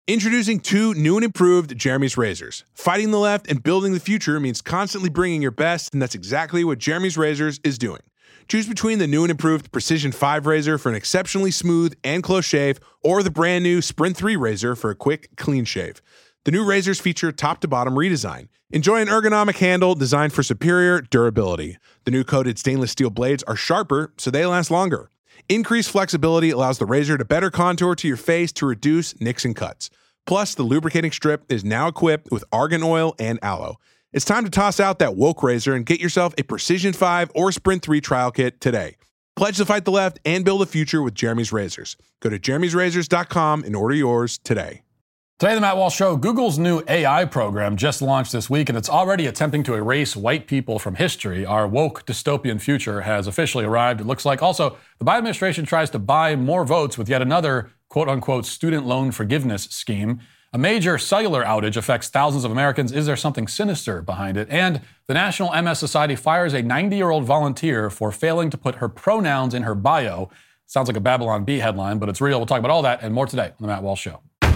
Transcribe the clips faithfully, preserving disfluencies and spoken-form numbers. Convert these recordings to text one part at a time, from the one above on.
Introducing two new and improved Jeremy's razors. Fighting the left and building the future means constantly bringing your best, and that's exactly what Jeremy's Razors is doing. Choose between the new and improved Precision five razor for an exceptionally smooth and close shave, or the brand new Sprint three razor for a quick, clean shave. The new razors feature top-to-bottom redesign. Enjoy an ergonomic handle designed for superior durability. The new coated stainless steel blades are sharper, so they last longer. Increased flexibility allows the razor to better contour to your face to reduce nicks and cuts. Plus, the lubricating strip is now equipped with argan oil and aloe. It's time to toss out that woke razor and get yourself a Precision five or Sprint three trial kit today. Pledge to fight the left and build a future with Jeremy's Razors. Go to jeremy's razors dot com and order yours today. Today, the Matt Walsh Show, Google's new A I program just launched this week, and it's already attempting to erase white people from history. Our woke dystopian future has officially arrived, it looks like. Also, the Biden administration tries to buy more votes with yet another quote-unquote student loan forgiveness scheme. A major cellular outage affects thousands of Americans. Is there something sinister behind it? And the National M S Society fires a ninety-year-old volunteer for failing to put her pronouns in her bio. Sounds like a Babylon Bee headline, but it's real. We'll talk about all that and more today on the Matt Walsh Show.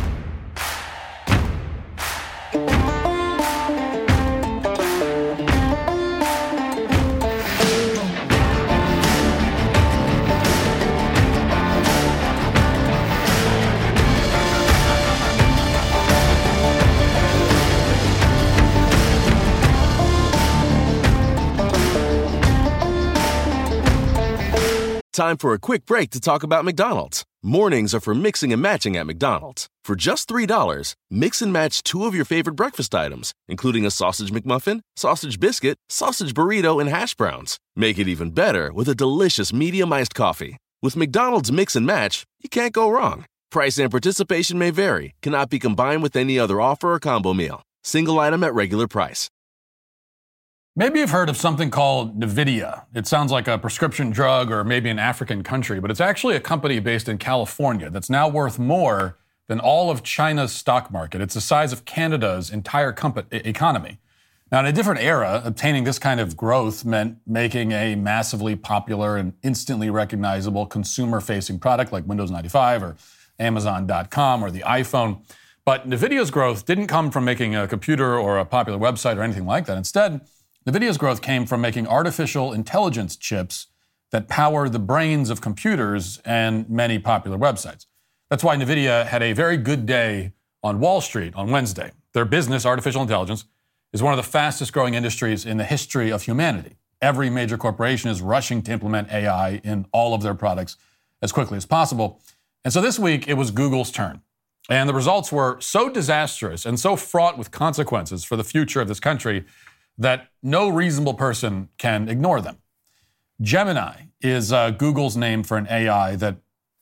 Time for a quick break to talk about McDonald's. Mornings are for mixing and matching at McDonald's. For just three dollars, mix and match two of your favorite breakfast items, including a sausage McMuffin, sausage biscuit, sausage burrito, and hash browns. Make it even better with a delicious medium iced coffee. With McDonald's Mix and Match, you can't go wrong. Price and participation may vary, cannot be combined with any other offer or combo meal. Single item at regular price. Maybe you've heard of something called NVIDIA. It sounds like a prescription drug or maybe an African country, but it's actually a company based in California that's now worth more than all of China's stock market. It's the size of Canada's entire comp- economy. Now, in a different era, obtaining this kind of growth meant making a massively popular and instantly recognizable consumer-facing product like Windows ninety-five or Amazon dot com or the iPhone. But NVIDIA's growth didn't come from making a computer or a popular website or anything like that. Instead, NVIDIA's growth came from making artificial intelligence chips that power the brains of computers and many popular websites. That's why NVIDIA had a very good day on Wall Street on Wednesday. Their business, artificial intelligence, is one of the fastest growing industries in the history of humanity. Every major corporation is rushing to implement A I in all of their products as quickly as possible. And so this week, it was Google's turn. And the results were so disastrous and so fraught with consequences for the future of this country that no reasonable person can ignore them. Gemini is uh, Google's name for an A I that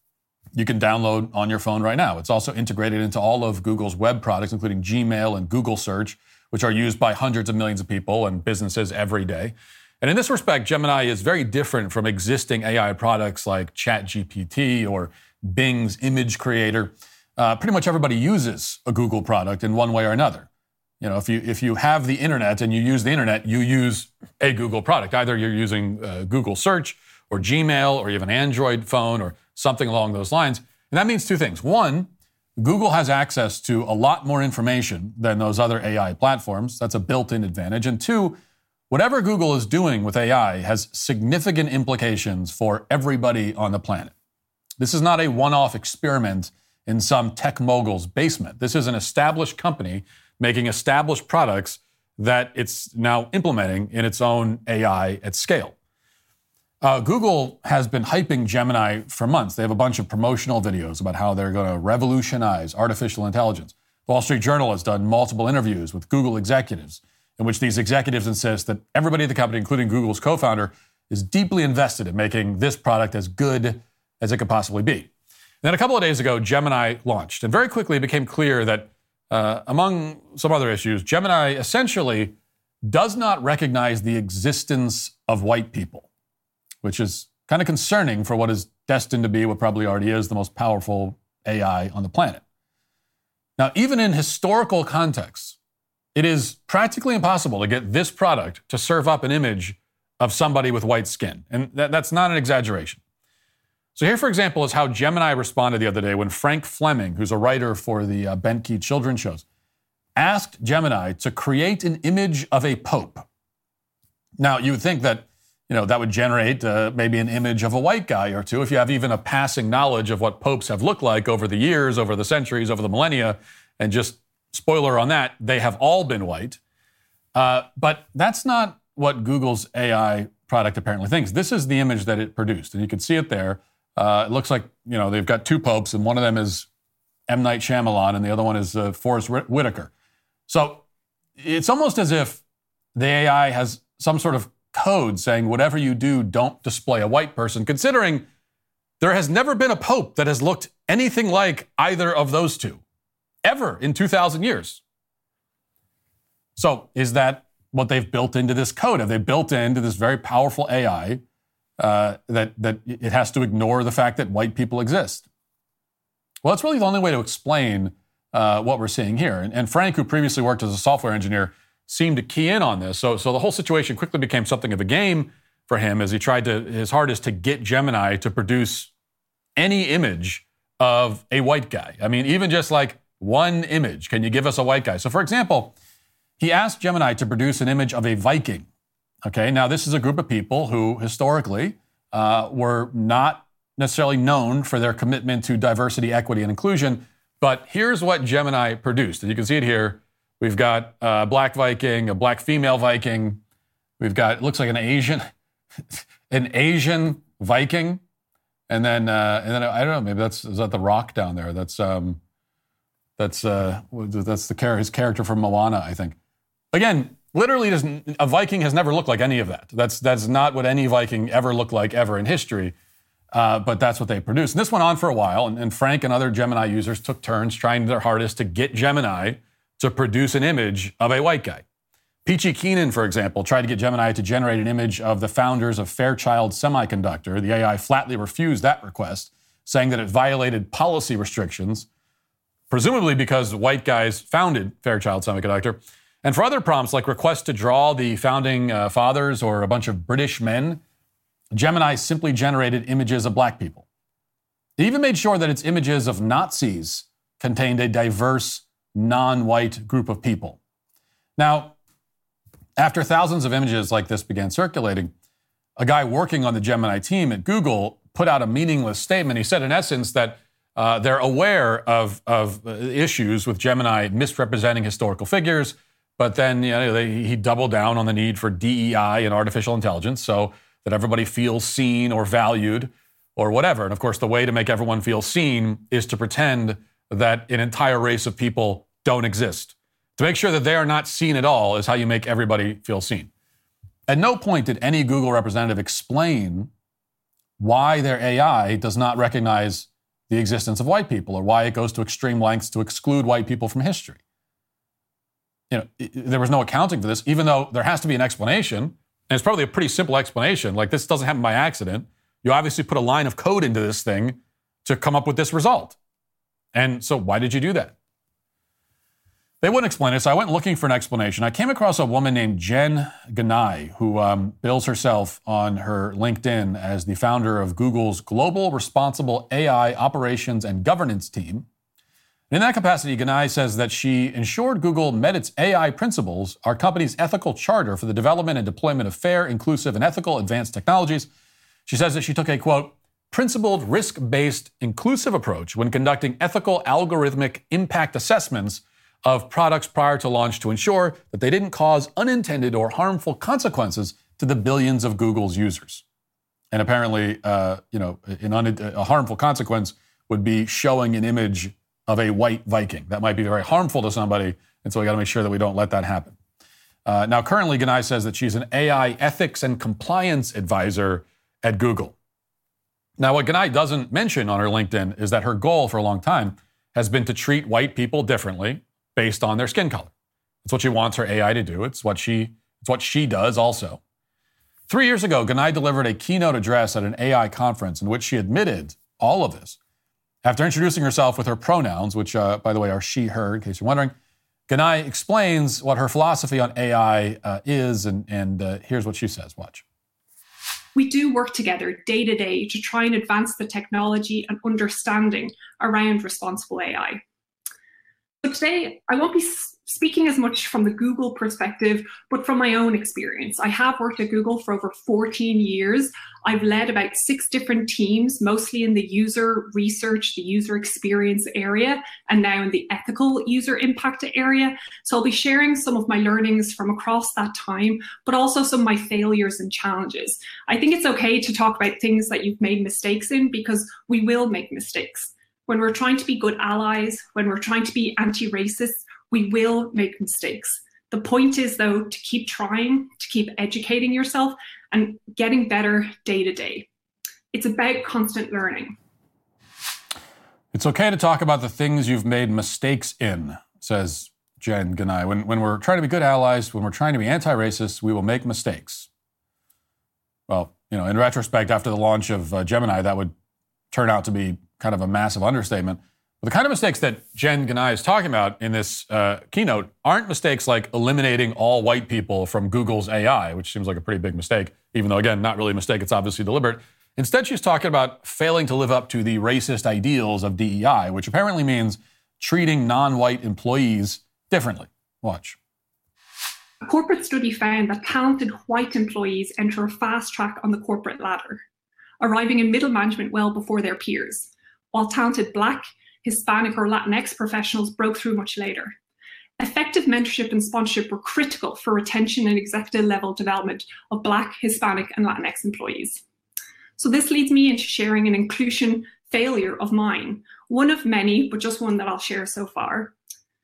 you can download on your phone right now. It's also integrated into all of Google's web products, including Gmail and Google Search, which are used by hundreds of millions of people and businesses every day. And in this respect, Gemini is very different from existing A I products like ChatGPT or Bing's image creator. Uh, pretty much everybody uses a Google product in one way or another. You know, if you if you have the internet and you use the internet, you use a Google product. Either you're using uh, Google Search or Gmail, or you have an Android phone or something along those lines. And that means two things. One, Google has access to a lot more information than those other A I platforms. That's a built-in advantage. And two, whatever Google is doing with A I has significant implications for everybody on the planet. This is not a one-off experiment in some tech mogul's basement. This is an established company making established products that it's now implementing in its own A I at scale. Uh, Google has been hyping Gemini for months. They have a bunch of promotional videos about how they're going to revolutionize artificial intelligence. The Wall Street Journal has done multiple interviews with Google executives in which these executives insist that everybody at the company, including Google's co-founder, is deeply invested in making this product as good as it could possibly be. And then a couple of days ago, Gemini launched, and very quickly it became clear that Uh, among some other issues, Gemini essentially does not recognize the existence of white people, which is kind of concerning for what is destined to be, what probably already is, the most powerful A I on the planet. Now, even in historical contexts, it is practically impossible to get this product to serve up an image of somebody with white skin. And that, that's not an exaggeration. So here, for example, is how Gemini responded the other day when Frank Fleming, who's a writer for the uh, Ben Key children's shows, asked Gemini to create an image of a pope. Now, you would think that, you know, that would generate uh, maybe an image of a white guy or two if you have even a passing knowledge of what popes have looked like over the years, over the centuries, over the millennia. And just spoiler on that, they have all been white. Uh, but that's not what Google's A I product apparently thinks. This is the image that it produced, and you can see it there. Uh, it looks like, you know, they've got two popes, and one of them is M. Night Shyamalan, and the other one is uh, Forrest Whitaker. So it's almost as if the A I has some sort of code saying, whatever you do, don't display a white person, considering there has never been a pope that has looked anything like either of those two, ever in two thousand years. So is that what they've built into this code? Have they built into this very powerful A I uh, that, that it has to ignore the fact that white people exist? Well, it's really the only way to explain uh, what we're seeing here. And, and Frank, who previously worked as a software engineer, seemed to key in on this. So, so the whole situation quickly became something of a game for him as he tried to his hardest to get Gemini to produce any image of a white guy. I mean, even just like one image. Can you give us a white guy? So, for example, he asked Gemini to produce an image of a Viking. Okay, now this is a group of people who historically uh, were not necessarily known for their commitment to diversity, equity, and inclusion. But here's what Gemini produced. And you can see it here. We've got a black Viking, a black female Viking. We've got, it looks like an Asian, an Asian Viking. And then, uh, and then I don't know, maybe that's, is that The Rock down there? That's, um, that's, uh, that's the his character from Moana, I think. Again, literally doesn't, a Viking has never looked like any of that. That's, that's not what any Viking ever looked like ever in history. Uh, but that's what they produced. And this went on for a while. And, and Frank and other Gemini users took turns trying their hardest to get Gemini to produce an image of a white guy. Peachy Keenan, for example, tried to get Gemini to generate an image of the founders of Fairchild Semiconductor. The A I flatly refused that request, saying that it violated policy restrictions, presumably because white guys founded Fairchild Semiconductor. And for other prompts, like requests to draw the founding uh, fathers or a bunch of British men, Gemini simply generated images of black people. It even made sure that its images of Nazis contained a diverse, non-white group of people. Now, after thousands of images like this began circulating, a guy working on the Gemini team at Google put out a meaningless statement. He said, in essence, that uh, they're aware of, of issues with Gemini misrepresenting historical figures, but then you know, they, he doubled down on the need for D E I and artificial intelligence so that everybody feels seen or valued or whatever. And of course, the way to make everyone feel seen is to pretend that an entire race of people don't exist. To make sure that they are not seen at all is how you make everybody feel seen. At no point did any Google representative explain why their A I does not recognize the existence of white people or why it goes to extreme lengths to exclude white people from history. You know, it, there was no accounting for this, even though there has to be an explanation. And it's probably a pretty simple explanation. Like, this doesn't happen by accident. You obviously put a line of code into this thing to come up with this result. And so why did you do that? They wouldn't explain it, so I went looking for an explanation. I came across a woman named Jen Ganai, who um, bills herself on her LinkedIn as the founder of Google's Global Responsible A I Operations and Governance Team. And in that capacity, Ganai says that she ensured Google met its A I principles, our company's ethical charter for the development and deployment of fair, inclusive, and ethical advanced technologies. She says that she took a, quote, principled, risk-based, inclusive approach when conducting ethical algorithmic impact assessments of products prior to launch to ensure that they didn't cause unintended or harmful consequences to the billions of Google's users. And apparently, uh, you know, an un- a harmful consequence would be showing an image of a white Viking. That might be very harmful to somebody, and so we got to make sure that we don't let that happen. Uh, now, currently, Ganai says that she's an A I ethics and compliance advisor at Google. Now, what Ganai doesn't mention on her LinkedIn is that her goal for a long time has been to treat white people differently based on their skin color. It's what she wants her A I to do. It's what she, it's what she does also. Three years ago, Ganai delivered a keynote address at an A I conference in which she admitted all of this. After introducing herself with her pronouns, which, uh, by the way, are she, her, in case you're wondering, Ganai explains what her philosophy on A I uh, is, and, and uh, here's what she says. Watch. we do work together day to day to try and advance the technology and understanding around responsible A I. But today, I won't be speaking as much from the Google perspective, but from my own experience. I have worked at Google for over fourteen years. I've led about six different teams, mostly in the user research, the user experience area, and now in the ethical user impact area. So I'll be sharing some of my learnings from across that time, but also some of my failures and challenges. I think it's okay to talk about things that you've made mistakes in, because we will make mistakes. When we're trying to be good allies, when we're trying to be anti-racist, we will make mistakes. The point is, though, to keep trying, to keep educating yourself and getting better day to day. It's about constant learning. It's okay to talk about the things you've made mistakes in, says Jen Ganai. When, when we're trying to be good allies, when we're trying to be anti-racist, we will make mistakes. Well, you know, in retrospect, after the launch of uh, Gemini, that would turn out to be kind of a massive understatement. But the kind of mistakes that Jen Ganai is talking about in this uh, keynote aren't mistakes like eliminating all white people from Google's A I, which seems like a pretty big mistake, even though, again, not really a mistake, it's obviously deliberate. Instead, she's talking about failing to live up to the racist ideals of D E I, which apparently means treating non-white employees differently. Watch. A corporate study found that talented white employees enter a fast track on the corporate ladder, arriving in middle management well before their peers, while talented Black, Hispanic, or Latinx professionals broke through much later. Effective mentorship and sponsorship were critical for retention and executive level development of Black, Hispanic, and Latinx employees. So this leads me into sharing an inclusion failure of mine, one of many, but just one that I'll share so far.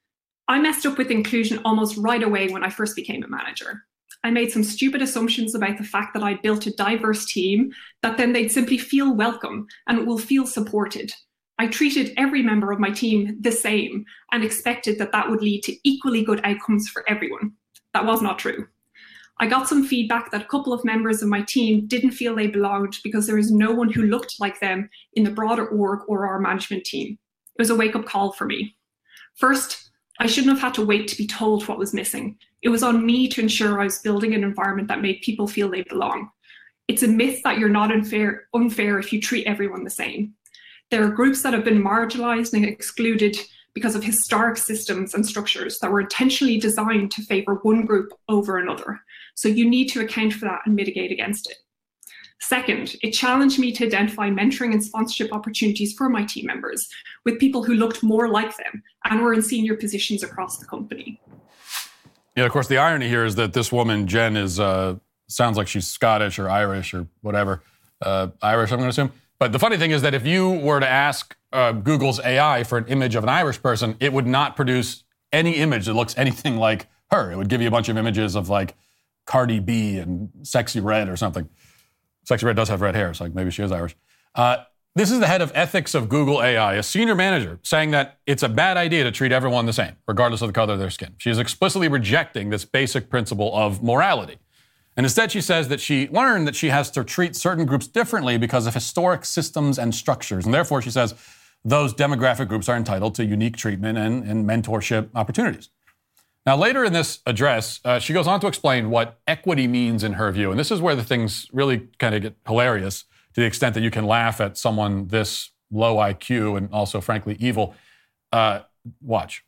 I messed up with inclusion almost right away when I first became a manager. I made some stupid assumptions about the fact that I built a diverse team, that then they'd simply feel welcome and will feel supported. I treated every member of my team the same and expected that that would lead to equally good outcomes for everyone. That was not true. I got some feedback that a couple of members of my team didn't feel they belonged because there was no one who looked like them in the broader org or our management team. It was a wake-up call for me. First, I shouldn't have had to wait to be told what was missing. It was on me to ensure I was building an environment that made people feel they belong. It's a myth that you're not unfair, unfair if you treat everyone the same. There are groups that have been marginalized and excluded because of historic systems and structures that were intentionally designed to favor one group over another. So you need to account for that and mitigate against it. Second, it challenged me to identify mentoring and sponsorship opportunities for my team members with people who looked more like them and were in senior positions across the company. Yeah, of course, the irony here is that this woman, Jen, is uh, sounds like she's Scottish or Irish or whatever. Uh, Irish, I'm going to assume. But the funny thing is that if you were to ask uh, Google's A I for an image of an Irish person, it would not produce any image that looks anything like her. It would give you a bunch of images of like Cardi B and Sexy Red or something. Sexy Red does have red hair, so like maybe she is Irish. Uh, this is the head of ethics of Google A I, a senior manager, saying that it's a bad idea to treat everyone the same, regardless of the color of their skin. She is explicitly rejecting this basic principle of morality. And instead, she says that she learned that she has to treat certain groups differently because of historic systems and structures. And therefore, she says those demographic groups are entitled to unique treatment and, and mentorship opportunities. Now, later in this address, uh, she goes on to explain what equity means in her view. And this is where the things really kind of get hilarious to the extent that you can laugh at someone this low I Q and also, frankly, evil. Uh, watch.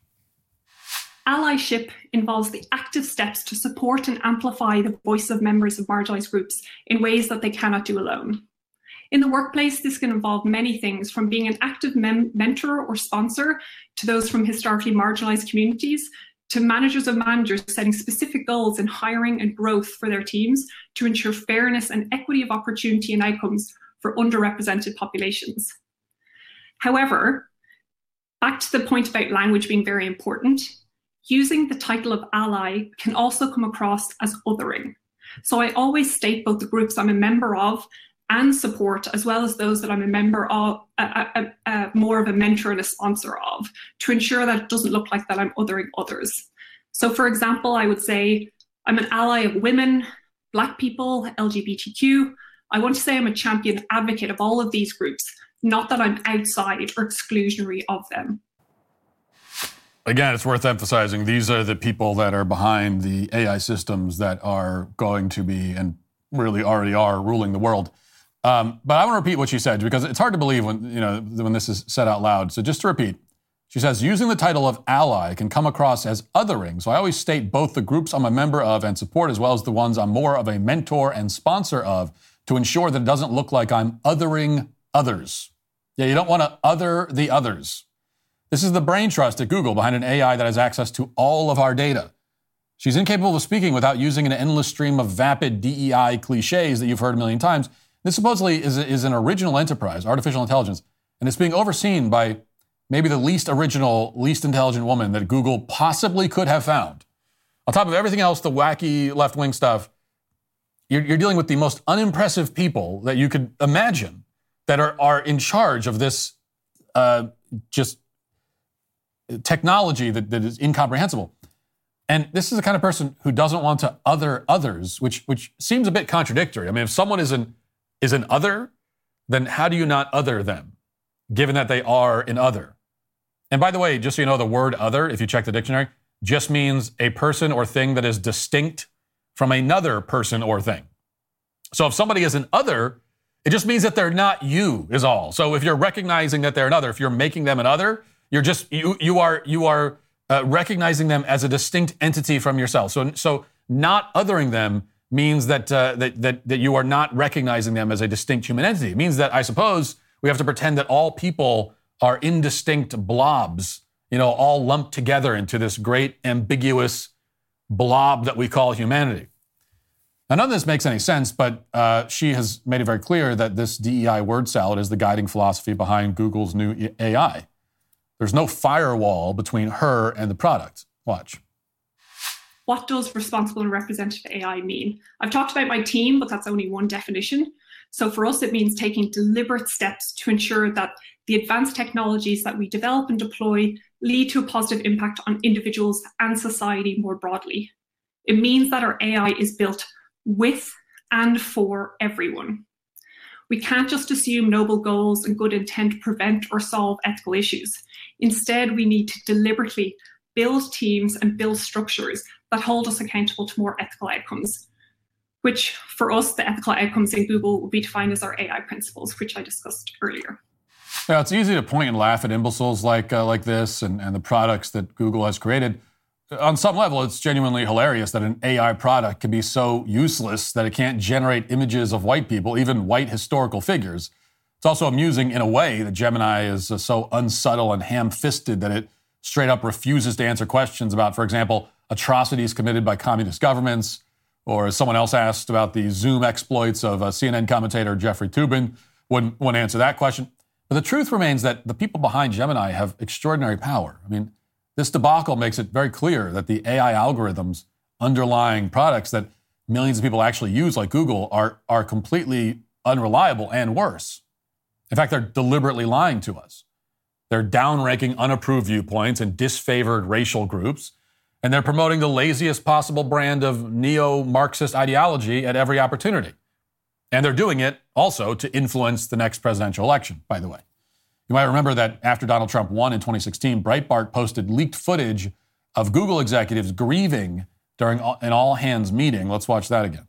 Allyship involves the active steps to support and amplify the voice of members of marginalized groups in ways that they cannot do alone. In the workplace, this can involve many things, from being an active mem- mentor or sponsor to those from historically marginalized communities, to managers of managers setting specific goals in hiring and growth for their teams to ensure fairness and equity of opportunity and outcomes for underrepresented populations. However, back to the point about language being very important, using the title of ally can also come across as othering. So I always state both the groups I'm a member of and support, as well as those that I'm a member of, a, a, a, more of a mentor and a sponsor of, to ensure that it doesn't look like that I'm othering others. So for example, I would say I'm an ally of women, Black people, L G B T Q. I want to say I'm a champion advocate of all of these groups, not that I'm outside or exclusionary of them. Again, it's worth emphasizing these are the people that are behind the A I systems that are going to be and really already are ruling the world. Um, but I want to repeat what she said because it's hard to believe when, you know, when this is said out loud. So just to repeat, she says, using the title of ally can come across as othering. So I always state both the groups I'm a member of and support as well as the ones I'm more of a mentor and sponsor of to ensure that it doesn't look like I'm othering others. Yeah, you don't want to other the others. This is the brain trust at Google behind an A I that has access to all of our data. She's incapable of speaking without using an endless stream of vapid D E I cliches that you've heard a million times. This supposedly is, is an original enterprise, artificial intelligence, and it's being overseen by maybe the least original, least intelligent woman that Google possibly could have found. On top of everything else, the wacky left-wing stuff, you're, you're dealing with the most unimpressive people that you could imagine that are, are in charge of this uh, just technology that, that is incomprehensible. And this is the kind of person who doesn't want to other others, which which seems a bit contradictory. I mean, if someone is an, is an other, then how do you not other them, given that they are an other? And by the way, just so you know, the word other, if you check the dictionary, just means a person or thing that is distinct from another person or thing. So if somebody is an other, it just means that they're not you, is all. So if you're recognizing that they're another, if you're making them an other, you're just, you you are, you are uh, recognizing them as a distinct entity from yourself. So so not othering them means that, uh, that, that, that you are not recognizing them as a distinct human entity. It means that, I suppose, we have to pretend that all people are indistinct blobs, you know, all lumped together into this great ambiguous blob that we call humanity. Now, none of this makes any sense, but uh, she has made it very clear that this D E I word salad is the guiding philosophy behind Google's new A I. There's no firewall between her and the product. Watch. What does responsible and representative A I mean? I've talked about my team, but that's only one definition. So for us, it means taking deliberate steps to ensure that the advanced technologies that we develop and deploy lead to a positive impact on individuals and society more broadly. It means that our A I is built with and for everyone. We can't just assume noble goals and good intent prevent or solve ethical issues. Instead, we need to deliberately build teams and build structures that hold us accountable to more ethical outcomes, which for us, the ethical outcomes in Google will be defined as our A I principles, which I discussed earlier. Yeah, it's easy to point and laugh at imbeciles like uh, like this and, and the products that Google has created. On some level, it's genuinely hilarious that an A I product can be so useless that it can't generate images of white people, even white historical figures. It's also amusing in a way that Gemini is uh, so unsubtle and ham-fisted that it straight up refuses to answer questions about, for example, atrocities committed by communist governments, or as someone else asked about the Zoom exploits of uh, C N N commentator Jeffrey Toobin, wouldn't, wouldn't answer that question. But the truth remains that the people behind Gemini have extraordinary power. I mean, this debacle makes it very clear that the A I algorithms underlying products that millions of people actually use, like Google, are, are completely unreliable and worse. In fact, they're deliberately lying to us. They're downranking unapproved viewpoints and disfavored racial groups, and they're promoting the laziest possible brand of neo-Marxist ideology at every opportunity. And they're doing it also to influence the next presidential election, by the way. You might remember that after Donald Trump won in twenty sixteen, Breitbart posted leaked footage of Google executives grieving during an all-hands meeting. Let's watch that again.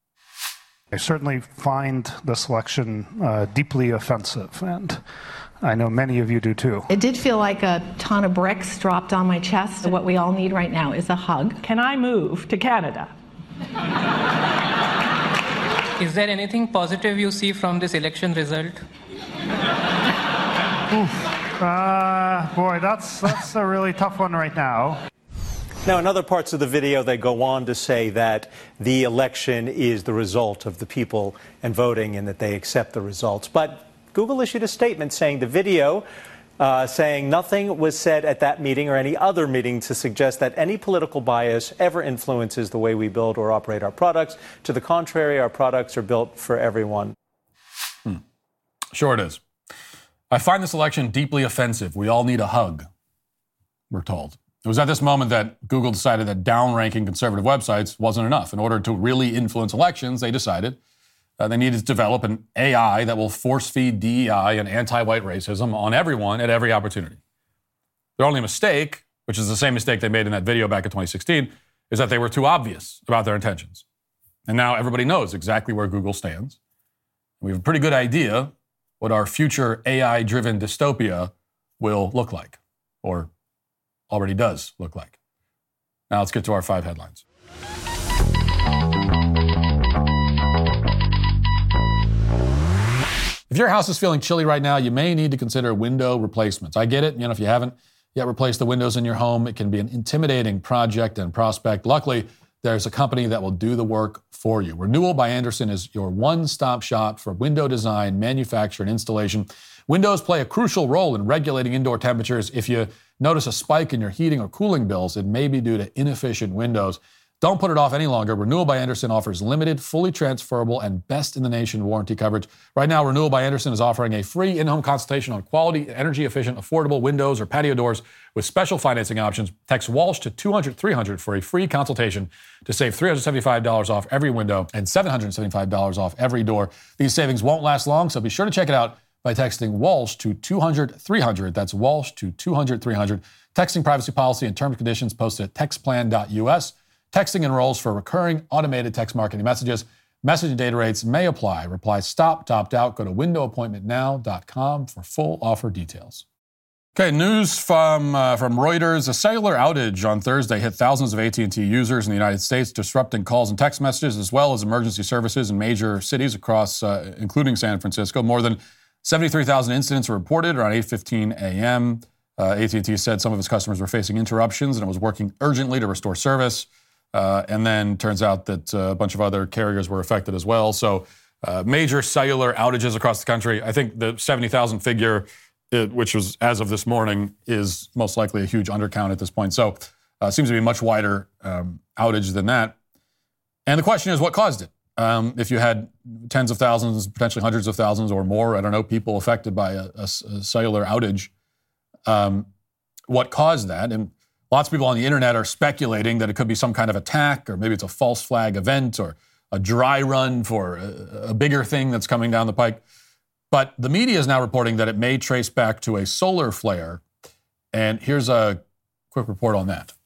I certainly find this election uh, deeply offensive, and I know many of you do too. It did feel like a ton of bricks dropped on my chest. What we all need right now is a hug. Can I move to Canada? Is there anything positive you see from this election result? Oof. Uh, boy, that's, that's a really tough one right now. Now, in other parts of the video, they go on to say that the election is the result of the people and voting and that they accept the results. But Google issued a statement saying the video, uh, saying nothing was said at that meeting or any other meeting to suggest that any political bias ever influences the way we build or operate our products. To the contrary, our products are built for everyone. Hmm. Sure it is. I find this election deeply offensive. We all need a hug, we're told. It was at this moment that Google decided that downranking conservative websites wasn't enough. In order to really influence elections, they decided uh, they needed to develop an A I that will force-feed D E I and anti-white racism on everyone at every opportunity. Their only mistake, which is the same mistake they made in that video back in twenty sixteen, is that they were too obvious about their intentions. And now everybody knows exactly where Google stands. We have a pretty good idea what our future A I-driven dystopia will look like, or already does look like. Now let's get to our five headlines. If your house is feeling chilly right now, you may need to consider window replacements. I get it. You know, if you haven't yet replaced the windows in your home, it can be an intimidating project and prospect. Luckily, there's a company that will do the work for you. Renewal by Andersen is your one-stop shop for window design, manufacture, and installation. Windows play a crucial role in regulating indoor temperatures. If you notice a spike in your heating or cooling bills, it may be due to inefficient windows. Don't put it off any longer. Renewal by Andersen offers limited, fully transferable, and best-in-the-nation warranty coverage. Right now, Renewal by Andersen is offering a free in-home consultation on quality, energy-efficient, affordable windows or patio doors with special financing options. Text Walsh to two hundred three hundred for a free consultation to save three hundred seventy-five dollars off every window and seven hundred seventy-five dollars off every door. These savings won't last long, so be sure to check it out by texting Walsh to two hundred three hundred. That's Walsh to two hundred three hundred. Texting privacy policy and terms and conditions posted at textplan dot U S. Texting enrolls for recurring automated text marketing messages. Message and data rates may apply. Reply stop to opt out. Go to window appointment now dot com for full offer details. Okay, news from uh, from Reuters. A cellular outage on Thursday hit thousands of A T and T users in the United States, disrupting calls and text messages as well as emergency services in major cities across, uh, including San Francisco. More than seventy-three thousand incidents were reported around eight fifteen a.m. Uh, A T and T said some of its customers were facing interruptions and it was working urgently to restore service. Uh, and then turns out that uh, a bunch of other carriers were affected as well. So uh, major cellular outages across the country. I think the seventy thousand figure, it, which was as of this morning, is most likely a huge undercount at this point. So uh, seems to be a much wider um, outage than that. And the question is, what caused it? Um, if you had tens of thousands, potentially hundreds of thousands or more, I don't know, people affected by a, a, a cellular outage, um, what caused that? And lots of people on the internet are speculating that it could be some kind of attack, or maybe it's a false flag event, or a dry run for a, a bigger thing that's coming down the pike. But the media is now reporting that it may trace back to a solar flare. And here's a quick report on that.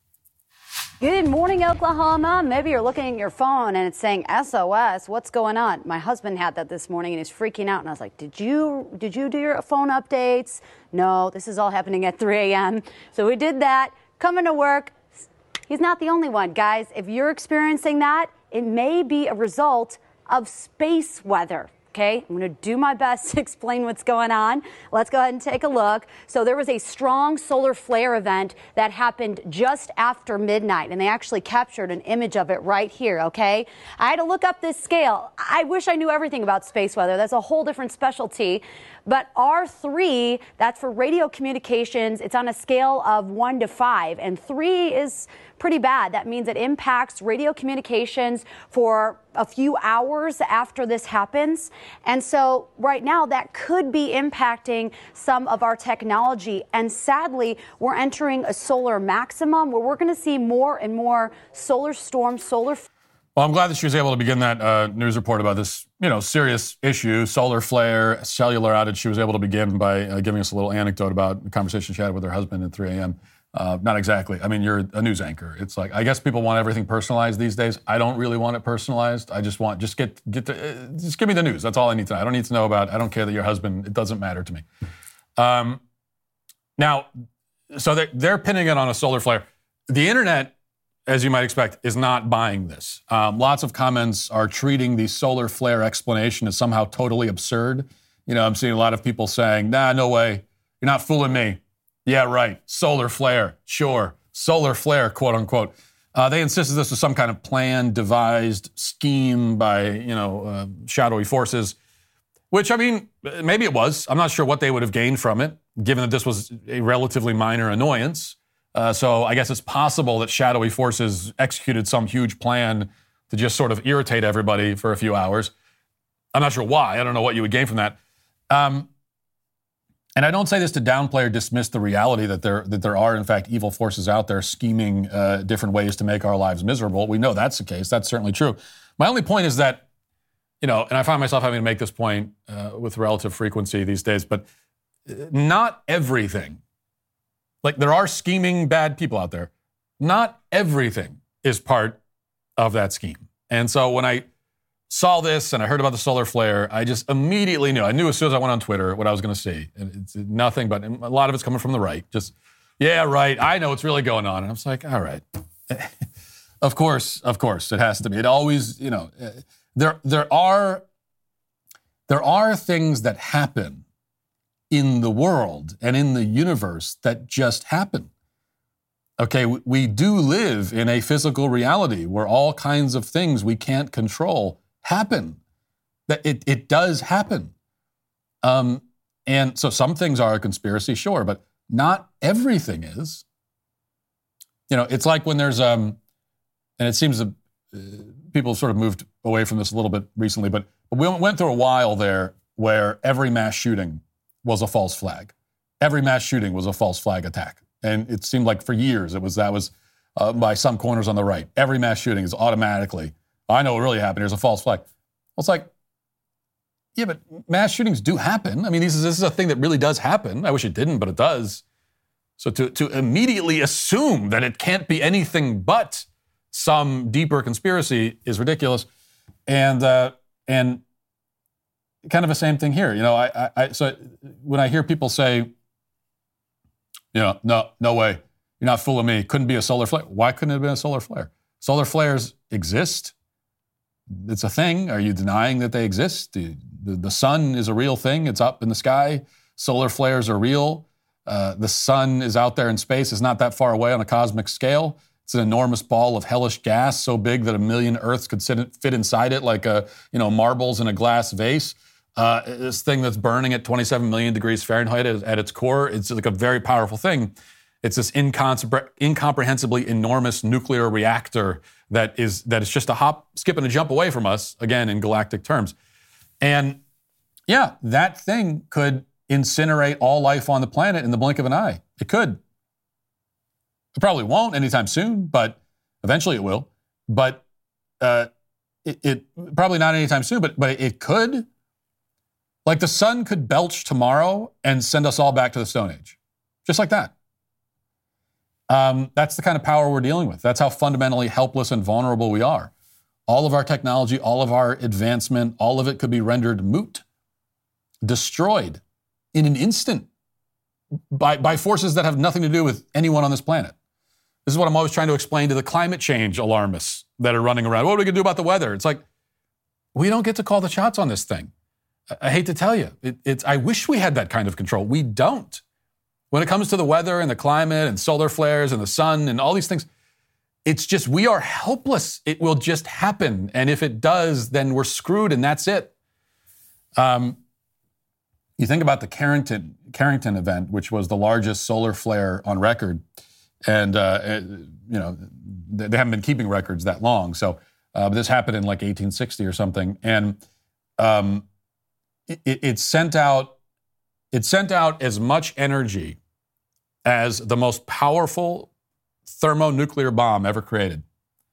Good morning, Oklahoma. Maybe you're looking at your phone and it's saying S O S. What's going on? My husband had that this morning and he's freaking out. And I was like, did you did you do your phone updates? No, this is all happening at three a.m. So we did that. Coming to work. He's not the only one, guys. If you're experiencing that, it may be a result of space weather. Okay, I'm going to do my best to explain what's going on. Let's go ahead and take a look. So there was a strong solar flare event that happened just after midnight, and they actually captured an image of it right here, okay? I had to look up this scale. I wish I knew everything about space weather. That's a whole different specialty. But R three, that's for radio communications. It's on a scale of one to five, and three is pretty bad. That means it impacts radio communications for a few hours after this happens. And so right now that could be impacting some of our technology. And sadly, we're entering a solar maximum where we're going to see more and more solar storms, solar. Well, I'm glad that she was able to begin that uh, news report about this, you know, serious issue, solar flare, cellular outage. She was able to begin by uh, giving us a little anecdote about the conversation she had with her husband at three a.m. Uh, not exactly. I mean, you're a news anchor. It's like, I guess people want everything personalized these days. I don't really want it personalized. I just want, just get, get to, uh, just give me the news. That's all I need to know. I don't need to know about, I don't care that your husband, it doesn't matter to me. Um, now, so they're, they're pinning it on a solar flare. The internet, as you might expect, is not buying this. Um, lots of comments are treating the solar flare explanation as somehow totally absurd. You know, I'm seeing a lot of people saying, nah, no way. You're not fooling me. Yeah, right. Solar flare. Sure. Solar flare, quote unquote. Uh, they insisted this was some kind of planned, devised scheme by, you know, uh, shadowy forces, which, I mean, maybe it was. I'm not sure what they would have gained from it, given that this was a relatively minor annoyance. Uh, so I guess it's possible that shadowy forces executed some huge plan to just sort of irritate everybody for a few hours. I'm not sure why. I don't know what you would gain from that. Um, And I don't say this to downplay or dismiss the reality that there that there are, in fact, evil forces out there scheming uh, different ways to make our lives miserable. We know that's the case. That's certainly true. My only point is that, you know, and I find myself having to make this point uh, with relative frequency these days, but not everything, like there are scheming bad people out there, not everything is part of that scheme. And so when I saw this and I heard about the solar flare, I just immediately knew. I knew as soon as I went on Twitter what I was going to see. And it's nothing but, a lot of it's coming from the right. Just, yeah, right, I know what's really going on. And I was like, all right. Of course, of course, it has to be. It always, you know, there there are there are things that happen in the world and in the universe that just happen. Okay, we, we do live in a physical reality where all kinds of things we can't control happen. That it it does happen. Um, and so some things are a conspiracy, sure, but not everything is. You know, it's like when there's um, and it seems that uh, people sort of moved away from this a little bit recently, but, but we went through a while there where every mass shooting was a false flag. Every mass shooting was a false flag attack. And it seemed like for years it was that was uh, by some corners on the right. Every mass shooting is automatically, I know what really happened, here's a false flag. Well, it's like, yeah, but mass shootings do happen. I mean, this is, this is a thing that really does happen. I wish it didn't, but it does. So to, to immediately assume that it can't be anything but some deeper conspiracy is ridiculous. And uh, and kind of the same thing here. You know, I, I, I so when I hear people say, you know, no, no way, you're not fooling me. Couldn't be a solar flare. Why couldn't it have been a solar flare? Solar flares exist. It's a thing. Are you denying that they exist? The, the, the sun is a real thing. It's up in the sky. Solar flares are real. Uh, the sun is out there in space. It's not that far away on a cosmic scale. It's an enormous ball of hellish gas so big that a million Earths could sit, fit inside it like a, you know, marbles in a glass vase. Uh, this thing that's burning at twenty-seven million degrees Fahrenheit at, at its core, it's like a very powerful thing. It's this incompre- incomprehensibly enormous nuclear reactor that is that is just a hop, skip, and a jump away from us, again, in galactic terms. And yeah, that thing could incinerate all life on the planet in the blink of an eye. It could. It probably won't anytime soon, but eventually it will. But uh, it, it probably not anytime soon, but but it could. Like the sun could belch tomorrow and send us all back to the Stone Age, just like that. Um, that's the kind of power we're dealing with. That's how fundamentally helpless and vulnerable we are. All of our technology, all of our advancement, all of it could be rendered moot, destroyed in an instant by, by forces that have nothing to do with anyone on this planet. This is what I'm always trying to explain to the climate change alarmists that are running around. What are we going to do about the weather? It's like, we don't get to call the shots on this thing. I, I hate to tell you. It, it's, I wish we had that kind of control. We don't. When it comes to the weather and the climate and solar flares and the sun and all these things, it's just, we are helpless. It will just happen. And if it does, then we're screwed and that's it. Um, you think about the Carrington, Carrington event, which was the largest solar flare on record. And, uh, it, you know, they, they haven't been keeping records that long. So uh, this happened in like eighteen sixty or something. And um, it, it sent out, it sent out as much energy as the most powerful thermonuclear bomb ever created,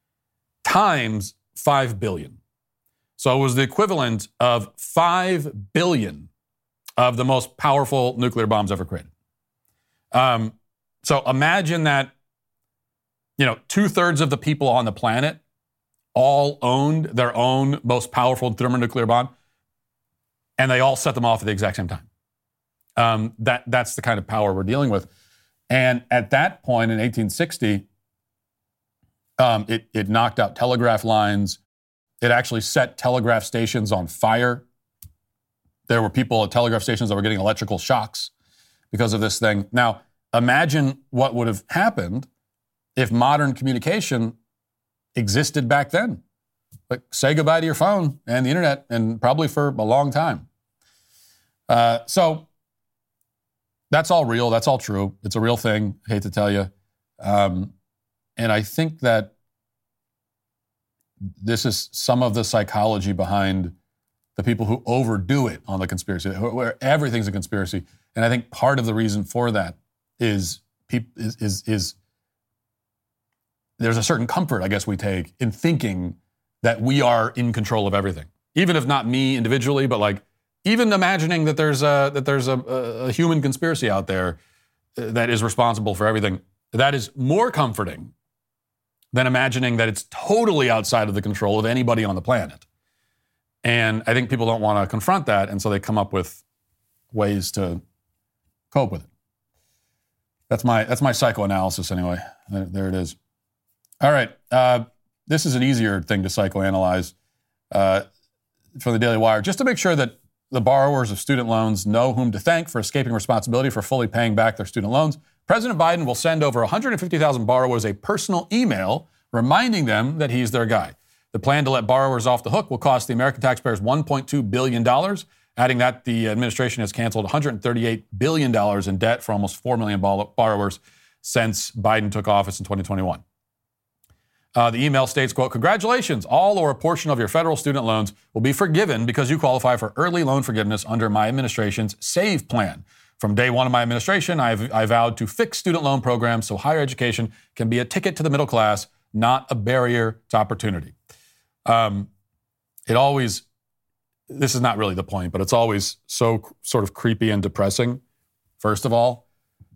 times five billion. So it was the equivalent of five billion of the most powerful nuclear bombs ever created. Um, so imagine that, you know, two-thirds of the people on the planet all owned their own most powerful thermonuclear bomb, and they all set them off at the exact same time. Um, that that's the kind of power we're dealing with. And at that point in eighteen sixty, um, it, it knocked out telegraph lines. It actually set telegraph stations on fire. There were people at telegraph stations that were getting electrical shocks because of this thing. Now, imagine what would have happened if modern communication existed back then. Like, say goodbye to your phone and the internet, and probably for a long time. Uh, so that's all real. That's all true. It's a real thing. I hate to tell you. Um, and I think that this is some of the psychology behind the people who overdo it on the conspiracy, where everything's a conspiracy. And I think part of the reason for that is, is, is, is there's a certain comfort, I guess, we take in thinking that we are in control of everything. Even if not me individually, but like even imagining that there's a, that there's a, a human conspiracy out there that is responsible for everything, that is more comforting than imagining that it's totally outside of the control of anybody on the planet. And I think people don't want to confront that, and so they come up with ways to cope with it. That's my that's my psychoanalysis anyway. There, there it is. All right. Uh, this is an easier thing to psychoanalyze uh, from the Daily Wire. Just to make sure that the borrowers of student loans know whom to thank for escaping responsibility for fully paying back their student loans, President Biden will send over one hundred fifty thousand borrowers a personal email reminding them that he's their guy. The plan to let borrowers off the hook will cost the American taxpayers one point two billion dollars. Adding that, the administration has canceled one hundred thirty-eight billion dollars in debt for almost four million borrowers since Biden took office in twenty twenty-one. Uh, the email states, quote, "Congratulations, all or a portion of your federal student loans will be forgiven because you qualify for early loan forgiveness under my administration's SAVE plan. From day one of my administration, I've, I vowed to fix student loan programs so higher education can be a ticket to the middle class, not a barrier to opportunity." Um, it always, this is not really the point, but it's always so sort of creepy and depressing. First of all,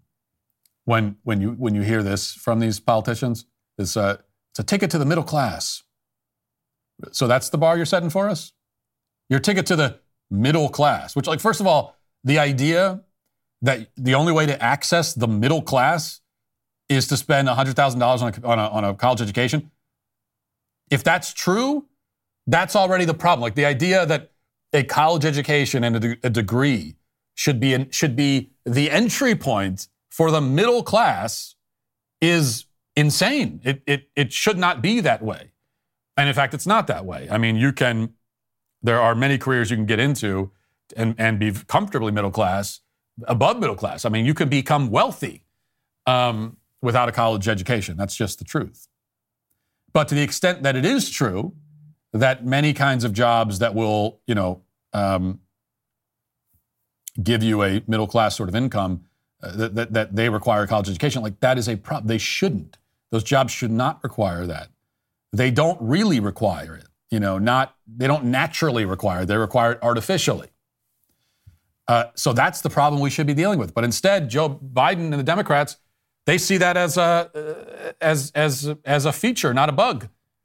when when you when you hear this from these politicians, this uh, it's a ticket to the middle class. So that's the bar you're setting for us? Your ticket to the middle class, which, like, first of all, the idea that the only way to access the middle class is to spend one hundred thousand dollars on a, on, a, on a college education. If that's true, that's already the problem. Like, the idea that a college education and a, de- a degree should be in, should be the entry point for the middle class is insane. It, it, it should not be that way. And in fact, it's not that way. I mean, you can, there are many careers you can get into and, and be comfortably middle class, above middle class. I mean, you can become wealthy um, without a college education. That's just the truth. But to the extent that it is true that many kinds of jobs that will, you know, um, give you a middle class sort of income, uh, that, that, that they require a college education, like, that is a problem. They shouldn't. Those jobs should not require that. They don't really require it. You know, not, they don't naturally require it. They require it artificially. Uh, so that's the problem we should be dealing with. But instead, Joe Biden and the Democrats, they see that as a, uh, as, as, as a feature, not a bug.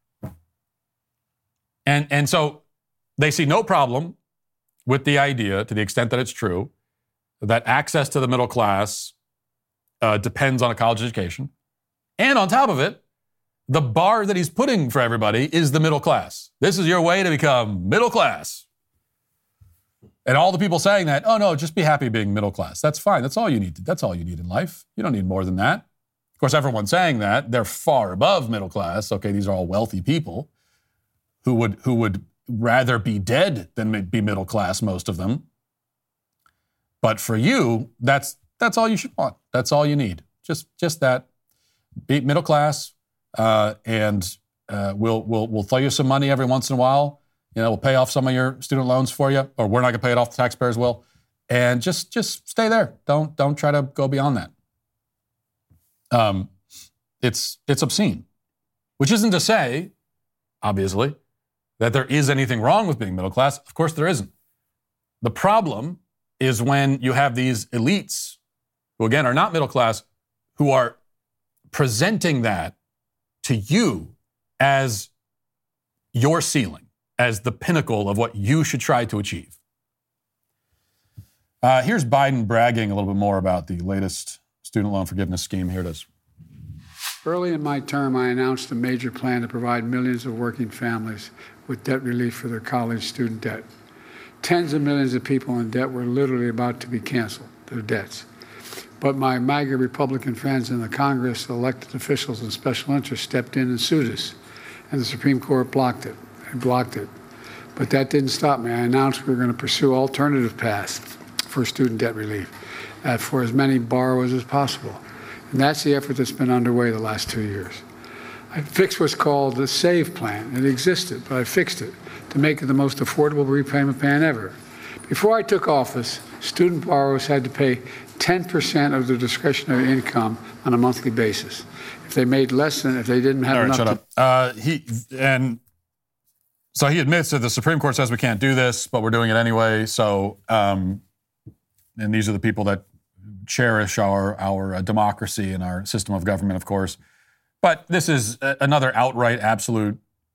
And, and so they see no problem with the idea, to the extent that it's true, that access to the middle class uh, depends on a college education. And on top of it, the bar that he's putting for everybody is the middle class. This is your way to become middle class. And all the people saying that, oh no, just be happy being middle class. That's fine. That's all you need. That's all you need in life. You don't need more than that. Of course, everyone saying that, they're far above middle class. Okay, these are all wealthy people who would who would rather be dead than be middle class, most of them. But for you, that's that's all you should want. That's all you need. Just just that. Be middle class, uh, and uh, we'll we'll we'll throw you some money every once in a while. You know, we'll pay off some of your student loans for you, or we're not going to pay it off. The taxpayers will, and just just stay there. Don't don't try to go beyond that. Um, it's it's obscene, which isn't to say, obviously, that there is anything wrong with being middle class. Of course, there isn't. The problem is when you have these elites, who again are not middle class, who are presenting that to you as your ceiling, as the pinnacle of what you should try to achieve. Uh, here's Biden bragging a little bit more about the latest student loan forgiveness scheme. Here it is. Early in my term, I announced a major plan to provide millions of working families with debt relief for their college student debt. Tens of millions of people in debt were literally about to be canceled, their debts. But my MAGA Republican friends in the Congress, elected officials, and special interests stepped in and sued us, and the Supreme Court blocked it. They blocked it. But that didn't stop me. I announced we were going to pursue alternative paths for student debt relief uh, for as many borrowers as possible. And that's the effort that's been underway the last two years. I fixed what's called the SAVE plan. It existed, but I fixed it to make it the most affordable repayment plan ever. Before I took office, student borrowers had to pay ten percent of their discretionary income on a monthly basis. If they made less than, if they didn't have All right, enough. Shut to- up. Uh, he and so he admits that the Supreme Court says we can't do this, but we're doing it anyway. So, um, and these are the people that cherish our our uh, democracy and our system of government, of course. But this is a, another outright, absolute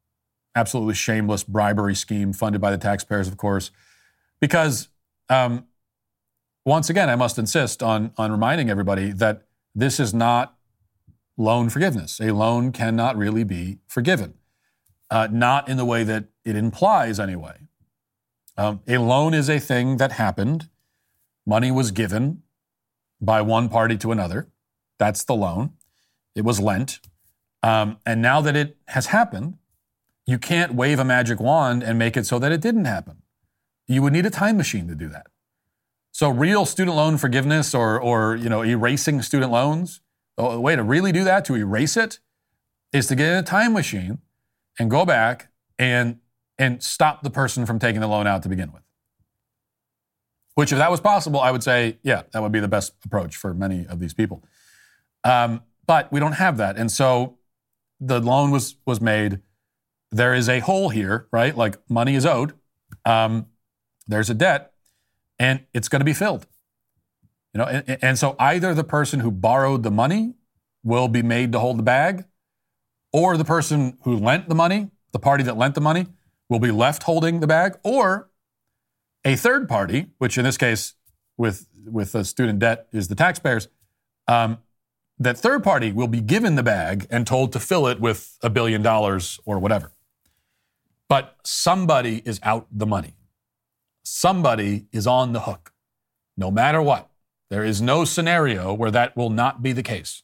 absolutely shameless bribery scheme funded by the taxpayers, of course, because um, once again, I must insist on, on reminding everybody that this is not loan forgiveness. A loan cannot really be forgiven, uh, not in the way that it implies anyway. Um, a loan is a thing that happened. Money was given by one party to another. That's the loan. It was lent. Um, and now that it has happened, you can't wave a magic wand and make it so that it didn't happen. You would need a time machine to do that. So real student loan forgiveness or, or you know, erasing student loans, the way to really do that, to erase it, is to get in a time machine and go back and, and stop the person from taking the loan out to begin with. Which, if that was possible, I would say, yeah, that would be the best approach for many of these people. Um, but we don't have that. And so the loan was was made. There is a hole here, right? Like money is owed. Um, there's a debt, and it's going to be filled. You know, and, and so either the person who borrowed the money will be made to hold the bag, or the person who lent the money, the party that lent the money, will be left holding the bag, or a third party, which in this case with, with the student debt is the taxpayers, um, that third party will be given the bag and told to fill it with a billion dollars or whatever. But somebody is out the money. Somebody is on the hook, no matter what. There is no scenario where that will not be the case.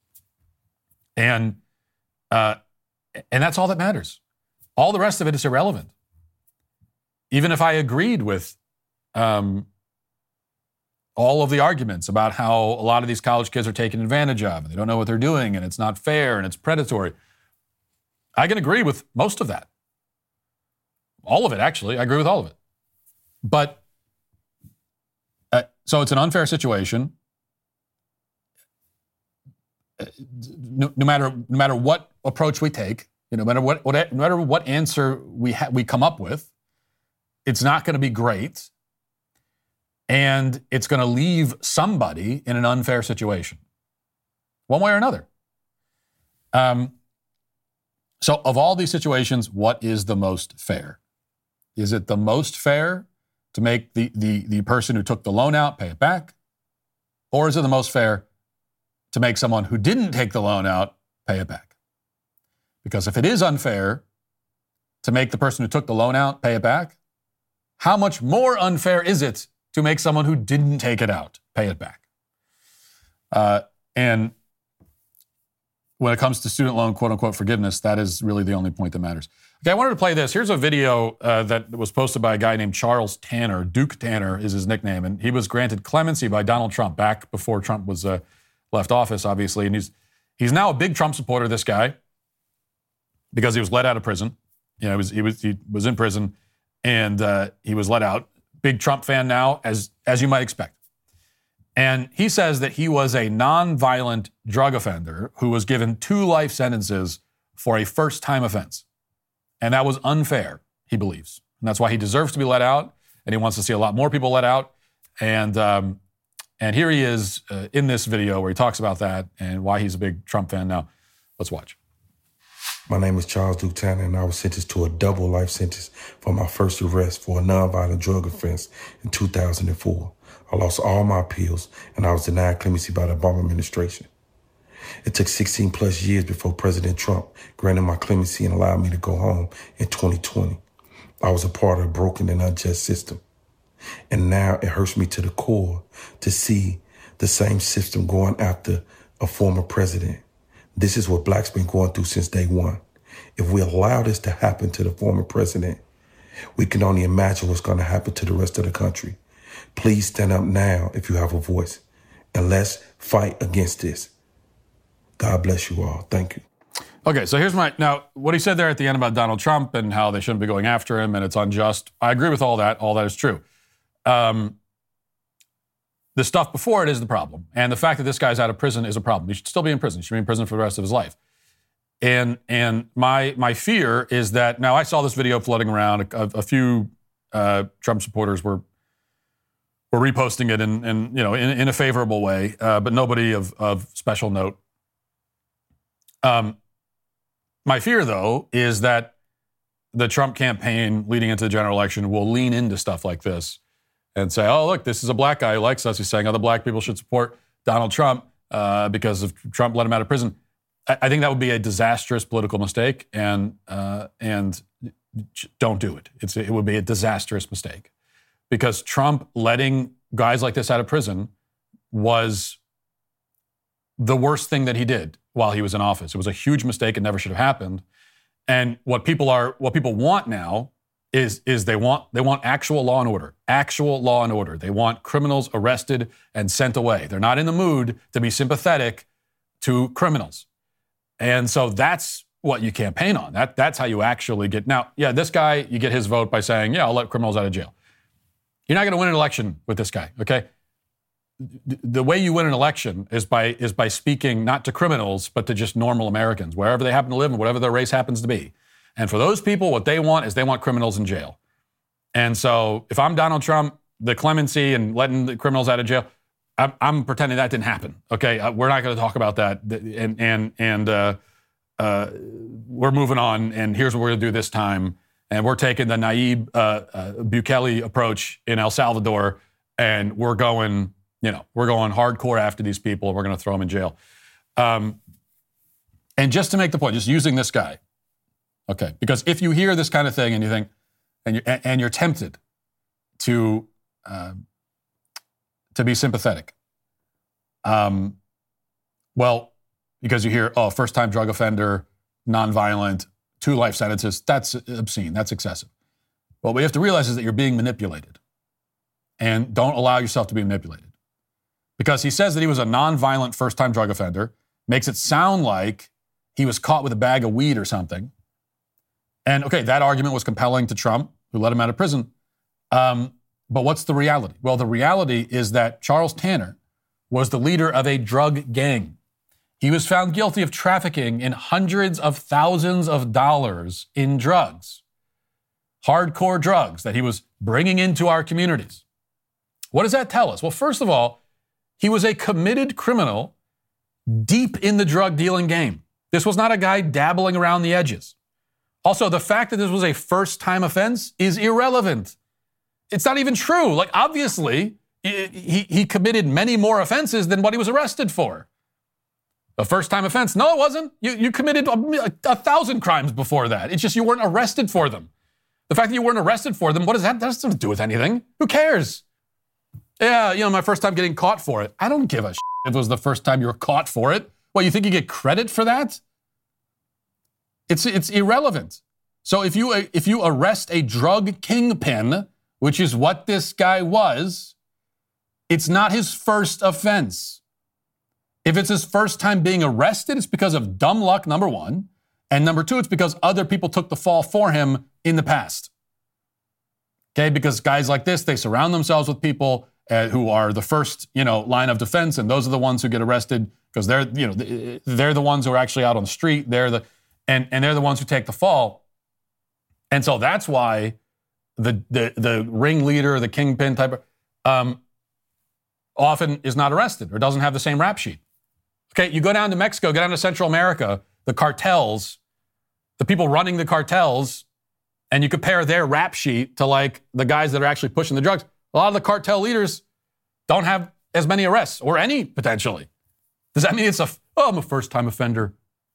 And, uh, and that's all that matters. All the rest of it is irrelevant. Even if I agreed with um, all of the arguments about how a lot of these college kids are taken advantage of, and they don't know what they're doing, and it's not fair, and it's predatory, I can agree with most of that. All of it, actually. I agree with all of it. But, uh, so it's an unfair situation. No, no matter no matter what approach we take, you know, no matter what, what no matter what answer we ha- we come up with, it's not going to be great, and it's going to leave somebody in an unfair situation, one way or another. Um, so of all these situations, what is the most fair? Is it the most fair to make the, the, the person who took the loan out pay it back? Or is it the most fair to make someone who didn't take the loan out pay it back? Because if it is unfair to make the person who took the loan out pay it back, how much more unfair is it to make someone who didn't take it out pay it back? Uh, and when it comes to student loan, quote unquote, forgiveness, that is really the only point that matters. Okay, I wanted to play this. Here's a video uh, that was posted by a guy named Charles Tanner. Duke Tanner is his nickname, and he was granted clemency by Donald Trump back before Trump was uh, left office, obviously. And he's he's now a big Trump supporter, this guy, because he was let out of prison. You know, he was he was he was in prison. And uh, he was let out. Big Trump fan now, as as you might expect. And he says that he was a nonviolent drug offender who was given two life sentences for a first-time offense. And that was unfair, he believes. And that's why he deserves to be let out, and he wants to see a lot more people let out. And um, and here he is uh, in this video where he talks about that and why he's a big Trump fan now. Let's watch. My name is Charles Duke Tanner, and I was sentenced to a double life sentence for my first arrest for a nonviolent drug offense in two thousand four. I lost all my appeals, and I was denied clemency by the Obama administration. It took sixteen plus years before President Trump granted my clemency and allowed me to go home in twenty twenty. I was a part of a broken and unjust system. And now it hurts me to the core to see the same system going after a former president. This is what blacks been going through since day one. If we allow this to happen to the former president, we can only imagine what's going to happen to the rest of the country. Please stand up now if you have a voice, and let's fight against this. God bless you all. Thank you. Okay, so here's my, now, what he said there at the end about Donald Trump and how they shouldn't be going after him and it's unjust, I agree with all that. All that is true. Um, the stuff before it is the problem. And the fact that this guy's out of prison is a problem. He should still be in prison. He should be in prison for the rest of his life. And and my my fear is that, now I saw this video floating around. A, a few uh, Trump supporters were were reposting it in, in you know in, in a favorable way, uh, but nobody of, of special note. Um, my fear, though, is that the Trump campaign leading into the general election will lean into stuff like this and say, oh, look, this is a black guy who likes us. He's saying other black people should support Donald Trump uh, because of Trump let him out of prison. I, I think that would be a disastrous political mistake, and uh, and don't do it. It's it would be a disastrous mistake because Trump letting guys like this out of prison was the worst thing that he did while he was in office. It was a huge mistake. It never should have happened. And what people are, what people want now is, is they want, they want actual law and order, actual law and order. They want criminals arrested and sent away. They're not in the mood to be sympathetic to criminals. And so that's what you campaign on. That, that's how you actually get. Now, yeah, this guy, you get his vote by saying, yeah, I'll let criminals out of jail. You're not going to win an election with this guy, okay? The way you win an election is by is by speaking not to criminals, but to just normal Americans, wherever they happen to live and whatever their race happens to be. And for those people, what they want is they want criminals in jail. And so if I'm Donald Trump, the clemency and letting the criminals out of jail, I'm, I'm pretending that didn't happen, okay? We're not going to talk about that. And and and uh, uh, we're moving on, and here's what we're going to do this time. And we're taking the Nayib uh, uh, Bukele approach in El Salvador, and we're going... You know, we're going hardcore after these people, and we're going to throw them in jail. Um, and just to make the point, just using this guy, okay, because if you hear this kind of thing and you think, and you're, and you're tempted to uh, to be sympathetic, um, well, because you hear, oh, first-time drug offender, nonviolent, two life sentences, that's obscene, that's excessive. Well, what you have to realize is that you're being manipulated, and don't allow yourself to be manipulated. Because he says that he was a nonviolent first-time drug offender, makes it sound like he was caught with a bag of weed or something. And, okay, that argument was compelling to Trump, who let him out of prison. Um, but what's the reality? Well, the reality is that Charles Tanner was the leader of a drug gang. He was found guilty of trafficking in hundreds of thousands of dollars in drugs, hardcore drugs that he was bringing into our communities. What does that tell us? Well, first of all, he was a committed criminal deep in the drug dealing game. This was not a guy dabbling around the edges. Also, the fact that this was a first-time offense is irrelevant. It's not even true. Like, obviously, he, he committed many more offenses than what he was arrested for. A first-time offense? No, it wasn't. You, you committed a, a thousand crimes before that. It's just you weren't arrested for them. The fact that you weren't arrested for them, what does that, that has to do with anything? Who cares? Yeah, you know, my first time getting caught for it. I don't give a shit if it was the first time you were caught for it. Well, you think you get credit for that? It's it's irrelevant. So if you if you arrest a drug kingpin, which is what this guy was, it's not his first offense. If it's his first time being arrested, it's because of dumb luck, number one. And number two, it's because other people took the fall for him in the past. Okay, because guys like this, they surround themselves with people Uh, who are the first, you know, line of defense, and those are the ones who get arrested because they're, you know, they're the ones who are actually out on the street. They're the, and and they're the ones who take the fall, and so that's why the the the ringleader, the kingpin type, of, um, often is not arrested or doesn't have the same rap sheet. Okay, you go down to Mexico, go down to Central America, the cartels, the people running the cartels, and you compare their rap sheet to like the guys that are actually pushing the drugs. A lot of the cartel leaders don't have as many arrests, or any, potentially. Does that mean it's a, oh, I'm a first-time offender?